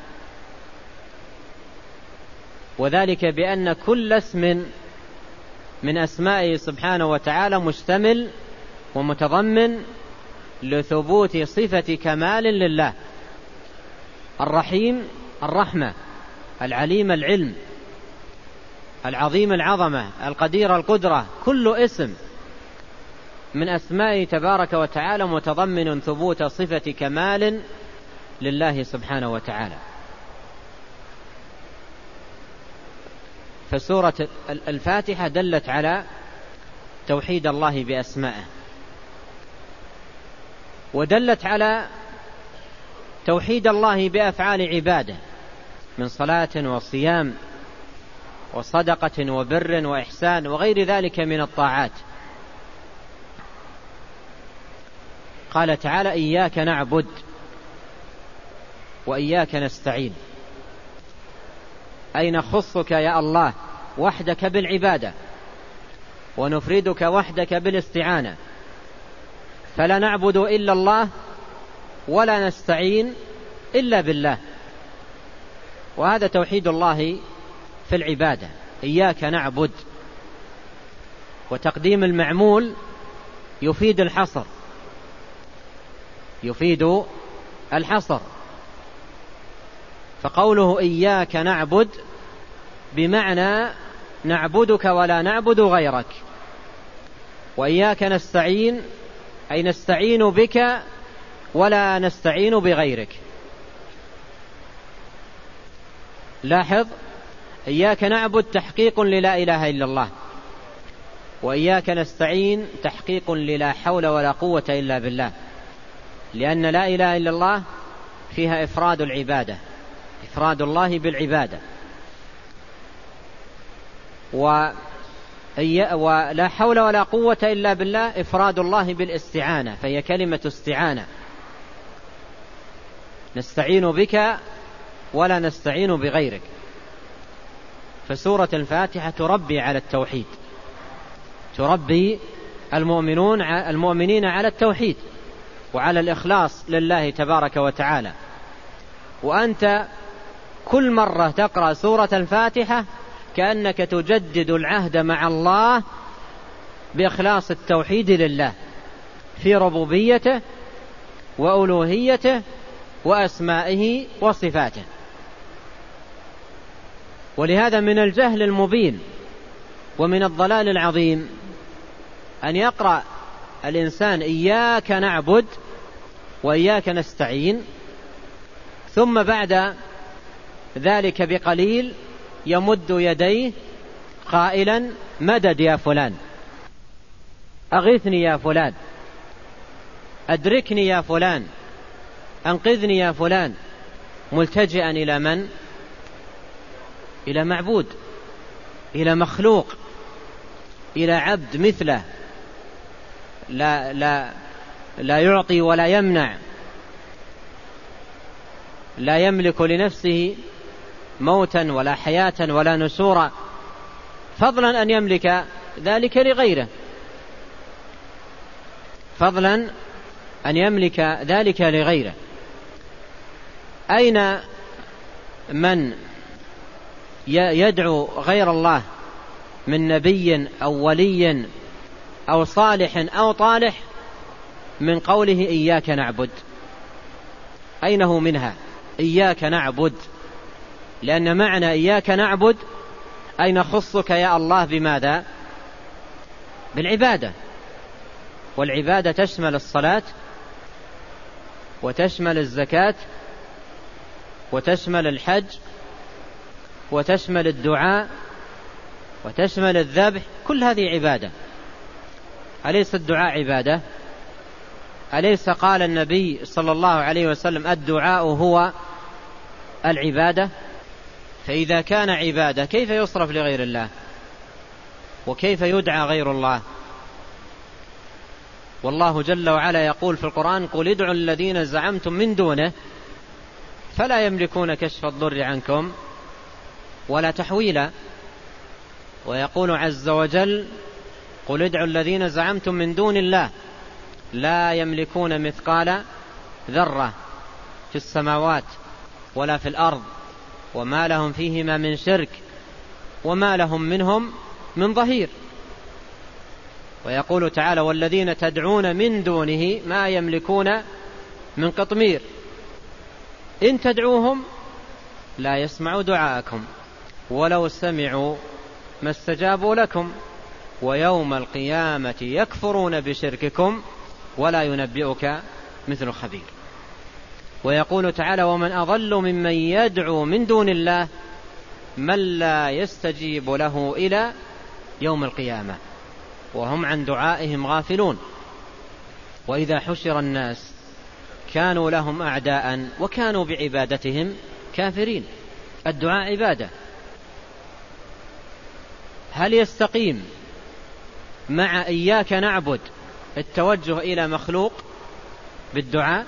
Speaker 1: وذلك بأن كل اسم من أسمائه سبحانه وتعالى مشتمل ومتضمن لثبوت صفة كمال لله. الرحيم الرحمة، العليم العلم، العظيم العظمة، القدير القدرة، كل اسم من أسمائه تبارك وتعالى متضمن ثبوت صفة كمال لله سبحانه وتعالى. فسورة الفاتحة دلت على توحيد الله بأسمائه، ودلت على توحيد الله بأفعال عباده من صلاة وصيام وصدقة وبر وإحسان وغير ذلك من الطاعات. قال تعالى: إياك نعبد وإياك نستعين، أي نخصك يا الله وحدك بالعبادة ونفردك وحدك بالاستعانة، فلا نعبد إلا الله ولا نستعين إلا بالله. وهذا توحيد الله في العبادة، إياك نعبد، وتقديم المعمول يفيد الحصر، يفيد الحصر. فقوله إياك نعبد بمعنى نعبدك ولا نعبد غيرك، وإياك نستعين أي نستعين بك ولا نستعين بغيرك. لاحظ، إياك نعبد تحقيق للا إله إلا الله، وإياك نستعين تحقيق للا حول ولا قوة إلا بالله، لأن لا إله إلا الله فيها إفراد العبادة، إفراد الله بالعبادة، ولا حول ولا قوة إلا بالله إفراد الله بالاستعانة، فهي كلمة استعانة، نستعين بك ولا نستعين بغيرك. فسورة الفاتحة تربي على التوحيد، تربي المؤمنون المؤمنين على التوحيد وعلى الإخلاص لله تبارك وتعالى. وأنت كل مرة تقرأ سورة الفاتحة كأنك تجدد العهد مع الله بإخلاص التوحيد لله في ربوبيته وألوهيته وأسمائه وصفاته. ولهذا من الجهل المبين ومن الضلال العظيم أن يقرأ الإنسان إياك نعبد وإياك نستعين، ثم بعد ذلك بقليل يمد يديه قائلا: مدد يا فلان، أغثني يا فلان، أدركني يا فلان، أنقذني يا فلان، ملتجئا إلى من؟ إلى معبود، إلى مخلوق، إلى عبد مثله، لا, لا, لا يعطي ولا يمنع، لا يملك لنفسه موتا ولا حياة ولا نشورا، فضلا أن يملك ذلك لغيره، فضلا أن يملك ذلك لغيره. أين من يدعو غير الله من نبي أو ولي أو صالح أو طالح من قوله إياك نعبد؟ أين هو منها؟ إياك نعبد، لأن معنى إياك نعبد أي نخصك يا الله بماذا؟ بالعبادة، والعبادة تشمل الصلاة وتشمل الزكاة وتشمل الحج وتشمل الدعاء وتشمل الذبح، كل هذه عبادة. أليس الدعاء عبادة؟ أليس قال النبي صلى الله عليه وسلم الدعاء هو العبادة؟ فإذا كان عبادة كيف يصرف لغير الله؟ وكيف يدعى غير الله؟ والله جل وعلا يقول في القرآن قل ادعوا الذين زعمتم من دونه فلا يملكون كشف الضر عنكم ولا تحويلا. ويقول عز وجل قل ادعوا الذين زعمتم من دون الله لا يملكون مثقال ذرة في السماوات ولا في الأرض وما لهم فيهما من شرك وما لهم منهم من ظهير. ويقول تعالى والذين تدعون من دونه ما يملكون من قطمير إن تدعوهم لا يسمعوا دعاءكم ولو سمعوا ما استجابوا لكم ويوم القيامة يكفرون بشرككم ولا ينبئك مثل خبير. ويقول تعالى ومن أضل ممن يدعو من دون الله من لا يستجيب له إلى يوم القيامة وهم عن دعائهم غافلون. وإذا حشر الناس كانوا لهم أعداء وكانوا بعبادتهم كافرين. الدعاء عبادة. هل يستقيم مع إياك نعبد التوجه إلى مخلوق بالدعاء؟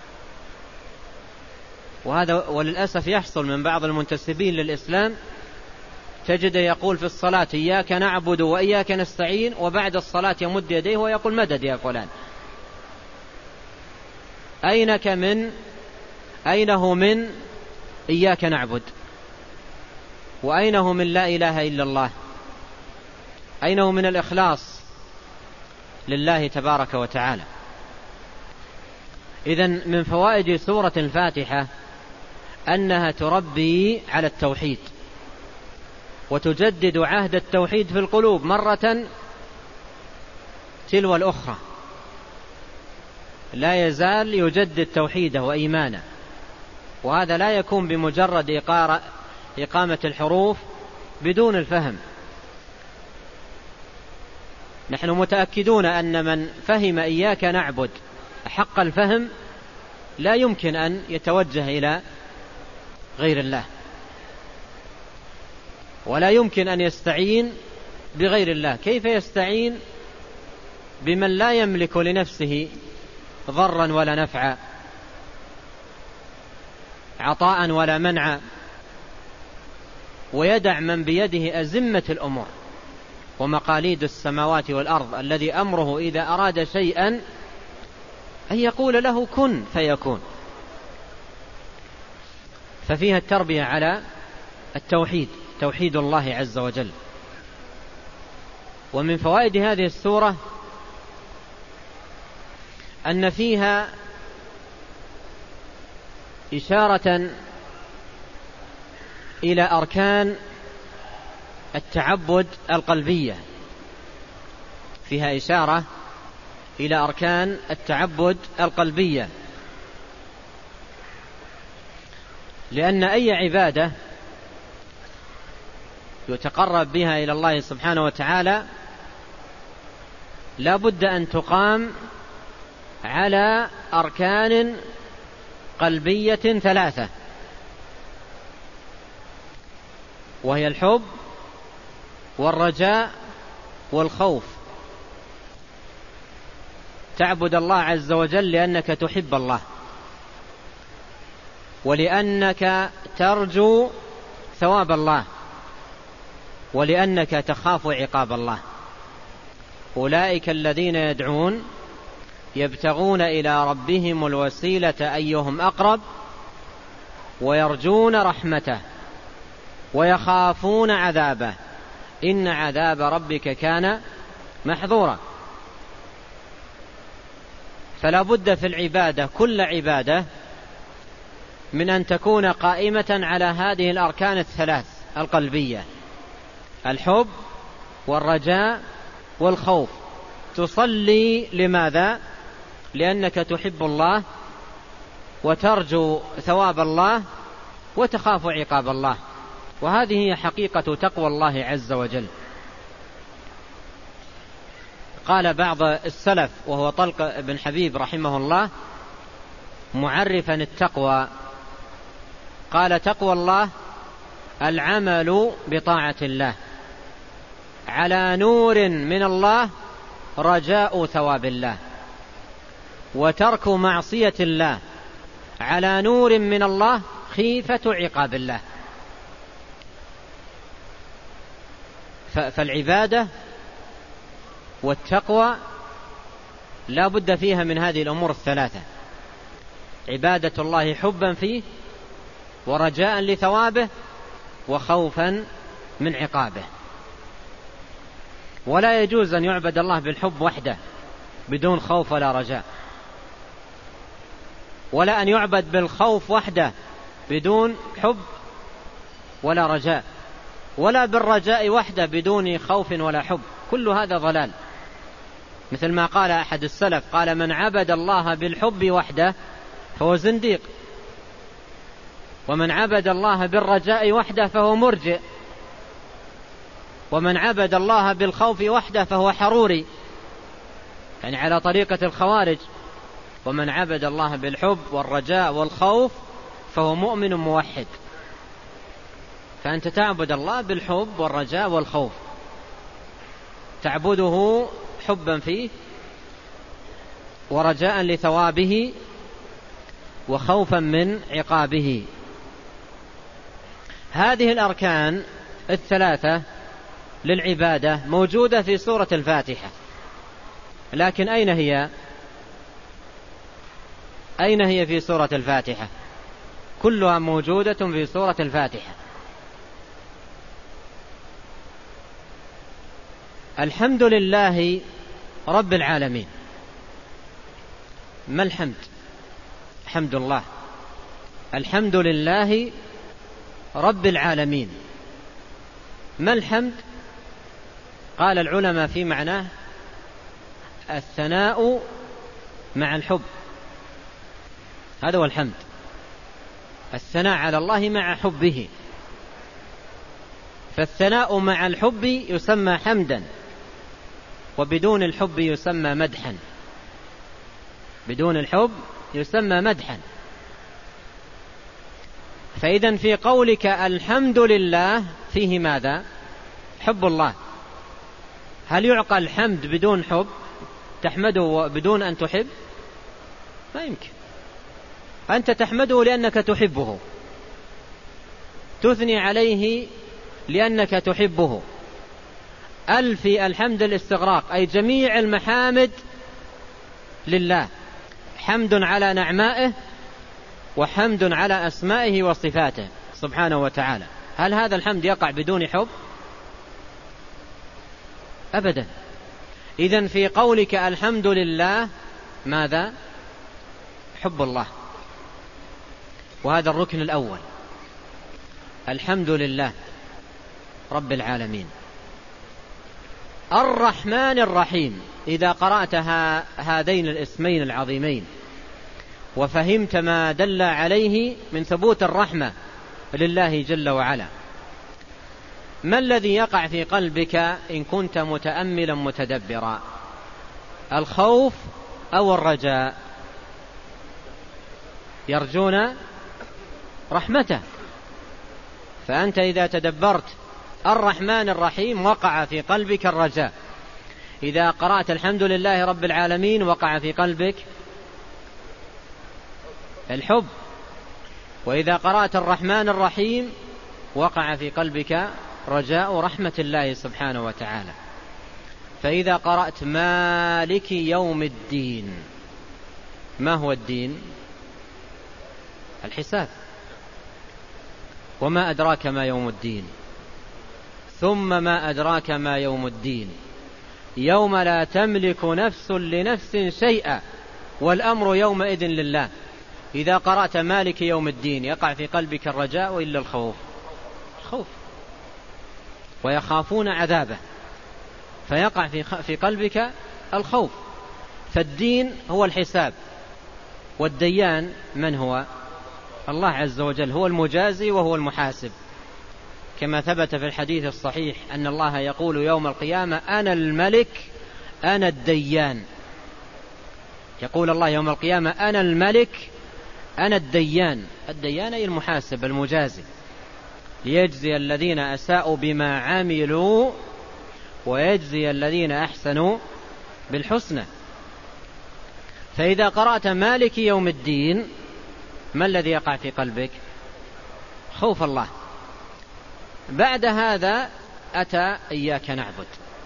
Speaker 1: وهذا وللأسف يحصل من بعض المنتسبين للإسلام، تجد يقول في الصلاة إياك نعبد وإياك نستعين، وبعد الصلاة يمد يديه ويقول مدد يا فلان. أينك من أينه من إياك نعبد؟ وأينه من لا إله إلا الله؟ أينه من الإخلاص لله تبارك وتعالى؟ إذن من فوائد سورة الفاتحة أنها تربي على التوحيد وتجدد عهد التوحيد في القلوب مرة تلو الأخرى، لا يزال يجدد توحيده وإيمانه. وهذا لا يكون بمجرد إقامة الحروف بدون الفهم. نحن متأكدون أن من فهم إياك نعبد حق الفهم لا يمكن أن يتوجه إلى غير الله، ولا يمكن أن يستعين بغير الله. كيف يستعين بمن لا يملك لنفسه ضرا ولا نفعا، عطاء ولا منعا، ويدع من بيده أزمة الأمور ومقاليد السماوات والأرض، الذي أمره إذا أراد شيئا أن يقول له كن فيكون. ففيها التربية على التوحيد، توحيد الله عز وجل. ومن فوائد هذه السورة أن فيها إشارة إلى أركان التعبد القلبية، فيها إشارة إلى أركان التعبد القلبية، لأن أي عبادة يتقرب بها إلى الله سبحانه وتعالى لا بد أن تقام على أركان قلبية ثلاثة، وهي الحب والرجاء والخوف. تعبد الله عز وجل لأنك تحب الله، ولأنك ترجو ثواب الله، ولأنك تخاف عقاب الله. أولئك الذين يدعون يبتغون إلى ربهم الوسيلة أيهم أقرب ويرجون رحمته ويخافون عذابه إن عذاب ربك كان محظورا. فلا بد في العبادة، كل عبادة، من أن تكون قائمة على هذه الأركان الثلاث القلبية: الحب والرجاء والخوف. تصلي لماذا؟ لأنك تحب الله وترجو ثواب الله وتخاف عقاب الله، وهذه هي حقيقة تقوى الله عز وجل. قال بعض السلف وهو طلق بن حبيب رحمه الله معرفا التقوى، قال: تقوى الله العمل بطاعة الله على نور من الله رجاء ثواب الله، وترك معصية الله على نور من الله خيفة عقاب الله. فالعبادة والتقوى لا بد فيها من هذه الأمور الثلاثة: عبادة الله حبا فيه، ورجاء لثوابه، وخوفا من عقابه. ولا يجوز أن يعبد الله بالحب وحده بدون خوف ولا رجاء، ولا أن يعبد بالخوف وحده بدون حب ولا رجاء، ولا بالرجاء وحده بدون خوف ولا حب. كل هذا ضلال. مثل ما قال أحد السلف، قال: من عبد الله بالحب وحده فهو زنديق، ومن عبد الله بالرجاء وحده فهو مرجئ، ومن عبد الله بالخوف وحده فهو حروري، يعني على طريقة الخوارج. ومن عبد الله بالحب والرجاء والخوف فهو مؤمن موحد. فأنت تعبد الله بالحب والرجاء والخوف، تعبده حبا فيه، ورجاء لثوابه، وخوفا من عقابه. هذه الأركان الثلاثة للعبادة موجودة في سورة الفاتحة، لكن أين هي؟ أين هي في سورة الفاتحة؟ كلها موجودة في سورة الفاتحة. الحمد لله رب العالمين. ما الحمد؟ حمد الله. الحمد لله رب العالمين. ما الحمد؟ قال العلماء في معناه الثناء مع الحب، هذا هو الحمد، الثناء على الله مع حبه. فالثناء مع الحب يسمى حمدا، وبدون الحب يسمى مدحا. بدون الحب يسمى مدحا. فإذن في قولك الحمد لله فيه ماذا؟ حب الله. هل يعقل الحمد بدون حب؟ تحمده بدون أن تحب؟ ما يمكن. أنت تحمده لأنك تحبه، تثني عليه لأنك تحبه. ألفي الحمد الاستغراق، أي جميع المحامد لله، حمد على نعمائه وحمد على أسمائه وصفاته سبحانه وتعالى. هل هذا الحمد يقع بدون حب؟ أبدا. إذن في قولك الحمد لله ماذا؟ حب الله. وهذا الركن الأول، الحمد لله رب العالمين. الرحمن الرحيم. إذا قرأت هذين الاسمين العظيمين وفهمت ما دل عليه من ثبوت الرحمة لله جل وعلا، ما الذي يقع في قلبك إن كنت متأملا متدبرا؟ الخوف أو الرجاء؟ يرجون رحمته. فأنت إذا تدبرت الرحمن الرحيم وقع في قلبك الرجاء، إذا قرأت الحمد لله رب العالمين وقع في قلبك الحب، وإذا قرأت الرحمن الرحيم وقع في قلبك رجاء رحمة الله سبحانه وتعالى. فإذا قرأت مالك يوم الدين، ما هو الدين؟ الحساب. وما أدراك ما يوم الدين، ثم ما أدراك ما يوم الدين، يوم لا تملك نفس لنفس شيئا والأمر يومئذ لله. إذا قرأت مالك يوم الدين يقع في قلبك الرجاء إلا الخوف، الخوف، ويخافون عذابه، فيقع في قلبك الخوف. فالدين هو الحساب، والديان من هو؟ الله عز وجل، هو المجازي وهو المحاسب، كما ثبت في الحديث الصحيح أن الله يقول يوم القيامة أنا الملك أنا الديان. يقول الله يوم القيامة أنا الملك أنا الديان. الديان أي المحاسب المجازي، ليجزي الذين أساءوا بما عملوا ويجزي الذين أحسنوا بالحسنى. فإذا قرأت مالك يوم الدين ما الذي يقع في قلبك؟ خوف الله. بعد هذا أتى إياك نعبد.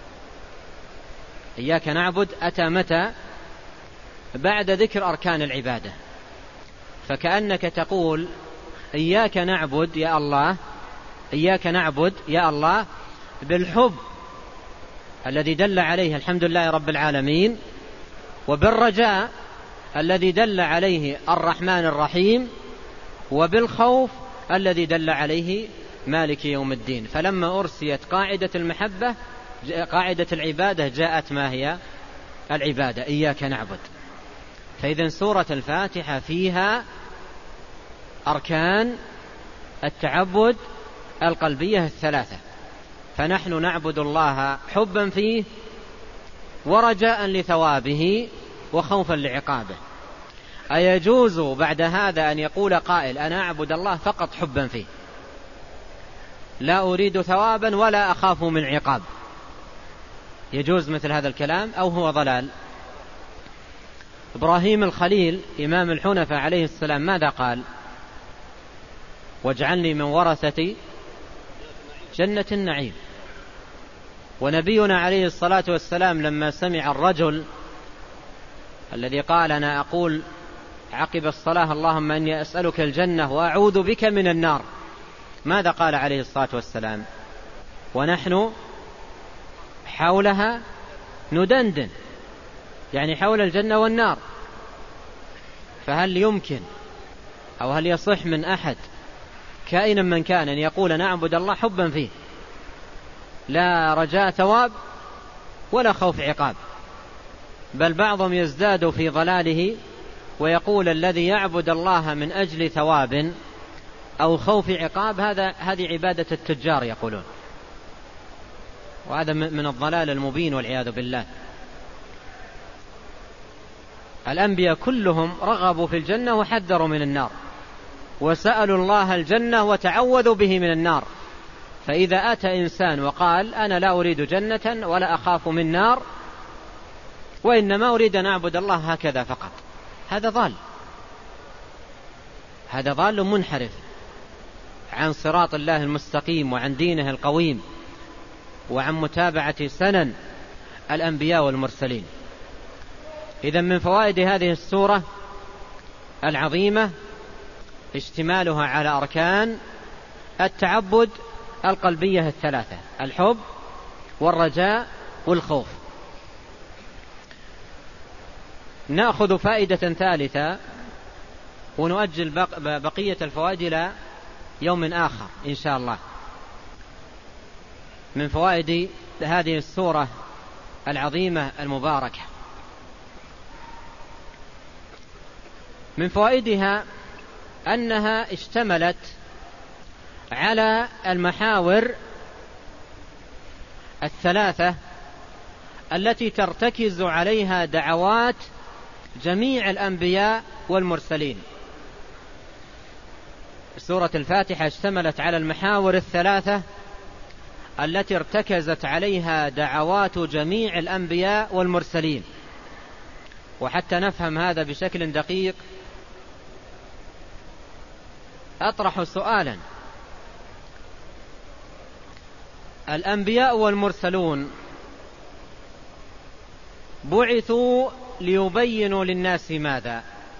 Speaker 1: إياك نعبد أتى متى؟ بعد ذكر أركان العبادة. فكأنك تقول إياك نعبد يا الله، إياك نعبد يا الله بالحب الذي دل عليه الحمد لله رب العالمين، وبالرجاء الذي دل عليه الرحمن الرحيم، وبالخوف الذي دل عليه مالك يوم الدين. فلما أرسيت قاعدة المحبة قاعدة العبادة جاءت ما هي العبادة؟ إياك نعبد. فإذن سورة الفاتحة فيها أركان التعبد القلبية الثلاثة، فنحن نعبد الله حبا فيه ورجاء لثوابه وخوفا لعقابه. أيجوز بعد هذا أن يقول قائل أنا أعبد الله فقط حبا فيه، لا أريد ثوابا ولا أخاف من عقاب؟ يجوز مثل هذا الكلام أو هو ضلال؟ إبراهيم الخليل إمام الحنفاء عليه السلام ماذا قال؟ واجعلني من ورثة جنة النعيم. ونبينا عليه الصلاة والسلام لما سمع الرجل الذي قال أنا أقول عقب الصلاة اللهم أني أسألك الجنة وأعوذ بك من النار، ماذا قال عليه الصلاة والسلام؟ ونحن حولها ندندن، يعني حول الجنة والنار. فهل يمكن أو هل يصح من أحد كائنا من كان أن يقول نعبد الله حبا فيه لا رجاء ثواب ولا خوف عقاب؟ بل بعضهم يزداد في ضلاله ويقول الذي يعبد الله من أجل ثواب أو خوف عقاب هذا هذه عبادة التجار يقولون، وهذا من الضلال المبين والعياذ بالله. الأنبياء كلهم رغبوا في الجنة وحذروا من النار، وسألوا الله الجنة وتعوذوا به من النار. فإذا أتى إنسان وقال أنا لا أريد جنة ولا أخاف من نار وإنما أريد أن أعبد الله هكذا فقط، هذا ضال، هذا ضال منحرف عن صراط الله المستقيم وعن دينه القويم وعن متابعة سنن الأنبياء والمرسلين. إذن من فوائد هذه السورة العظيمة اشتمالها على أركان التعبد القلبية الثلاثة: الحب والرجاء والخوف. نأخذ فائدة ثالثة ونؤجل بقية الفوائد إلى يوم آخر إن شاء الله. من فوائد هذه السورة العظيمة المباركة، من فوائدها أنها اشتملت على المحاور الثلاثة التي ترتكز عليها دعوات جميع الأنبياء والمرسلين، سورة الفاتحة اشتملت على المحاور الثلاثة التي ارتكزت عليها دعوات جميع الأنبياء والمرسلين. وحتى نفهم هذا بشكل دقيق أطرح سؤالا: الأنبياء والمرسلون بعثوا ليبينوا للناس ماذا؟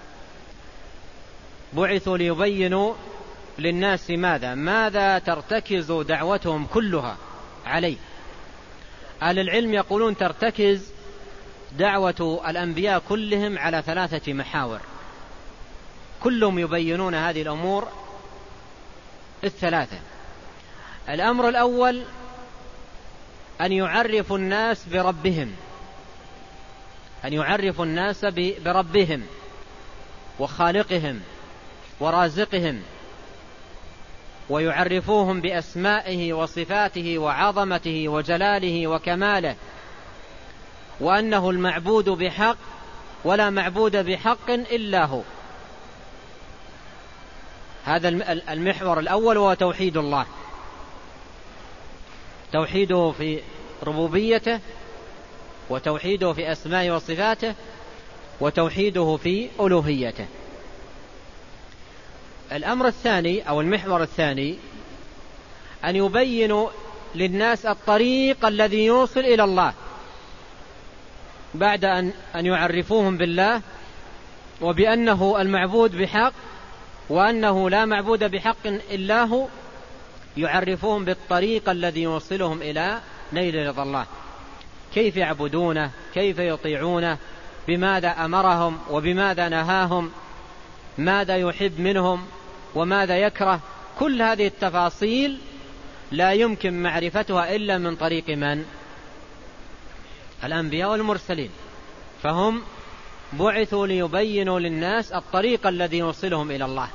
Speaker 1: بعثوا ليبينوا للناس ماذا؟ ماذا ترتكز دعوتهم كلها عليه؟ أهل العلم يقولون ترتكز دعوة الأنبياء كلهم على ثلاثة محاور، كلهم يبينون هذه الأمور الثلاثة. الأمر الأول أن يعرفوا الناس بربهم، أن يعرفوا الناس بربهم وخالقهم ورازقهم، ويعرفوهم بأسمائه وصفاته وعظمته وجلاله وكماله، وأنه المعبود بحق ولا معبود بحق إلا هو. هذا المحور الأول هو توحيد الله، توحيده في ربوبيته، وتوحيده في أسمائه وصفاته، وتوحيده في ألوهيته. الأمر الثاني أو المحور الثاني أن يبينوا للناس الطريق الذي يوصل إلى الله، بعد أن أن يعرفوهم بالله وبأنه المعبود بحق وأنه لا معبود بحق إلا هو، يعرفوهم بالطريق الذي يوصلهم إلى نيل رضا الله، كيف يعبدونه، كيف يطيعونه، بماذا أمرهم وبماذا نهاهم، ماذا يحب منهم وماذا يكره. كل هذه التفاصيل لا يمكن معرفتها إلا من طريق من؟ الأنبياء والمرسلين. فهم بعثوا ليبينوا للناس الطريق الذي يوصلهم إلى الله،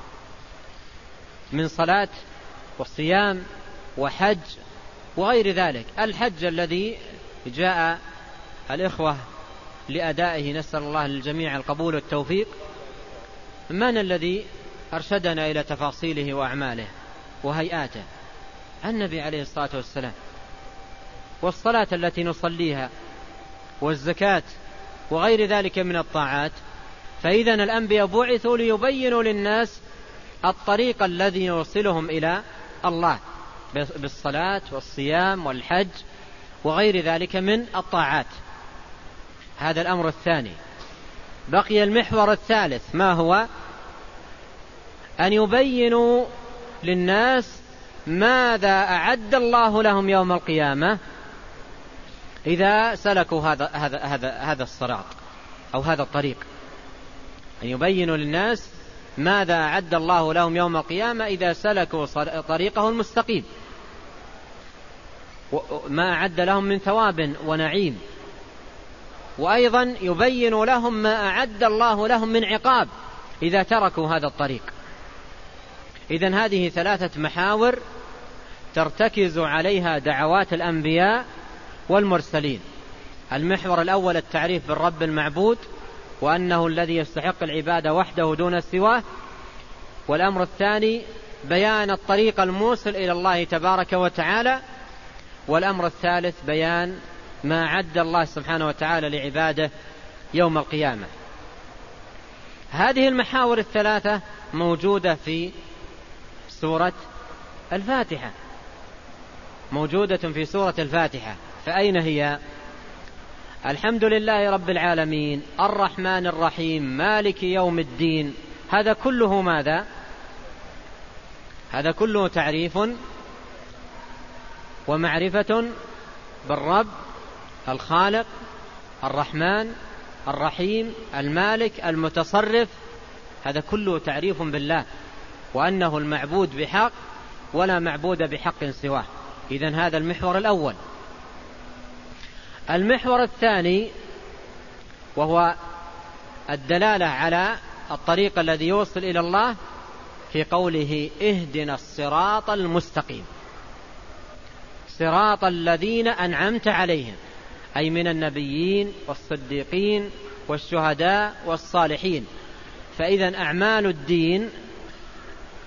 Speaker 1: من صلاة وصيام وحج وغير ذلك. الحج الذي جاء الإخوة لأدائه، نسأل الله للجميع القبول والتوفيق. من الذي أرشدنا إلى تفاصيله وأعماله وهيئاته؟ النبي عليه الصلاة والسلام. والصلاة التي نصليها والزكاة وغير ذلك من الطاعات. فإذن الأنبياء بعثوا ليبينوا للناس الطريق الذي يوصلهم إلى الله بالصلاة والصيام والحج وغير ذلك من الطاعات. هذا الأمر الثاني. بقي المحور الثالث، ما هو؟ أن يبينوا للناس ماذا أعد الله لهم يوم القيامة إذا سلكوا هذا هذا هذا هذا الصراط أو هذا الطريق. أن يبينوا للناس ماذا أعد الله لهم يوم القيامة إذا سلكوا طريقه المستقيم، ما أعد لهم من ثواب ونعيم، وأيضا يبين لهم ما أعد الله لهم من عقاب إذا تركوا هذا الطريق. إذن هذه ثلاثة محاور ترتكز عليها دعوات الأنبياء والمرسلين. المحور الأول التعريف بالرب المعبود وأنه الذي يستحق العبادة وحده دون سواه. والأمر الثاني بيان الطريق الموصل إلى الله تبارك وتعالى. والأمر الثالث بيان ما عد الله سبحانه وتعالى لعباده يوم القيامة. هذه المحاور الثلاثة موجودة في سورة الفاتحة، موجودة في سورة الفاتحة. فأين هي؟ الحمد لله رب العالمين الرحمن الرحيم مالك يوم الدين. هذا كله ماذا؟ هذا كله تعريف ومعرفة بالرب الخالق الرحمن الرحيم المالك المتصرف. هذا كله تعريف بالله وأنه المعبود بحق ولا معبود بحق سواه. إذن هذا المحور الأول. المحور الثاني وهو الدلالة على الطريق الذي يوصل إلى الله في قوله اهدنا الصراط المستقيم، صراط الذين أنعمت عليهم، أي من النبيين والصديقين والشهداء والصالحين. فإذا أعمال الدين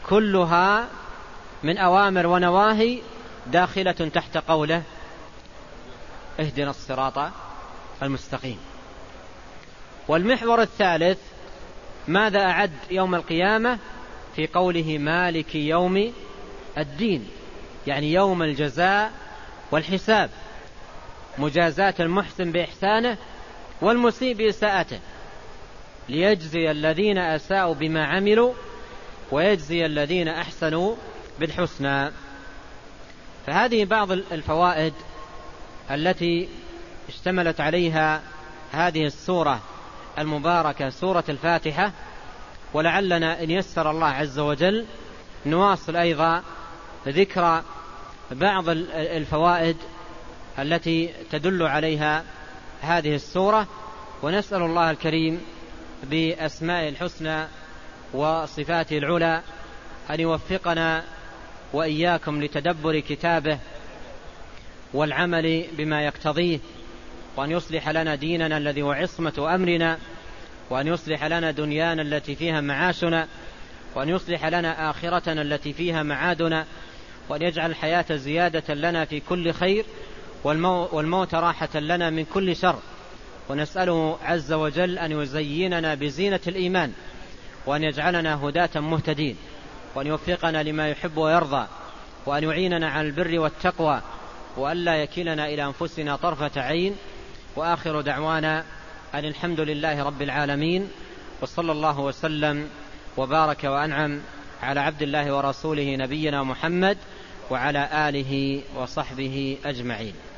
Speaker 1: كلها من أوامر ونواهي داخلة تحت قوله اهدنا الصراط المستقيم. والمحور الثالث ماذا أعد يوم القيامة في قوله مالك يوم الدين، يعني يوم الجزاء والحساب، مجازاة المحسن بإحسانه والمسيء بإساءته، ليجزي الذين أساءوا بما عملوا ويجزي الذين أحسنوا بالحسنى. فهذه بعض الفوائد التي اشتملت عليها هذه السورة المباركة سورة الفاتحة، ولعلنا إن يسر الله عز وجل نواصل أيضا ذكر بعض الفوائد التي تدل عليها هذه السورة، ونسأل الله الكريم بأسماء الحسنى وصفاته العلى أن يوفقنا وإياكم لتدبر كتابه والعمل بما يقتضيه، وأن يصلح لنا ديننا الذي هو عصمة أمرنا، وأن يصلح لنا دنيانا التي فيها معاشنا، وأن يصلح لنا آخرتنا التي فيها معادنا، وأن يجعل الحياة زيادة لنا في كل خير والموت راحة لنا من كل شر. ونسأله عز وجل أن يزيننا بزينة الإيمان، وأن يجعلنا هداة مهتدين، وأن يوفقنا لما يحب ويرضى، وأن يعيننا على البر والتقوى، وأن لا يكلنا إلى أنفسنا طرفة عين. وآخر دعوانا أن الحمد لله رب العالمين، وصلى الله وسلم وبارك وأنعم على عبد الله ورسوله نبينا محمد وعلى آله وصحبه أجمعين.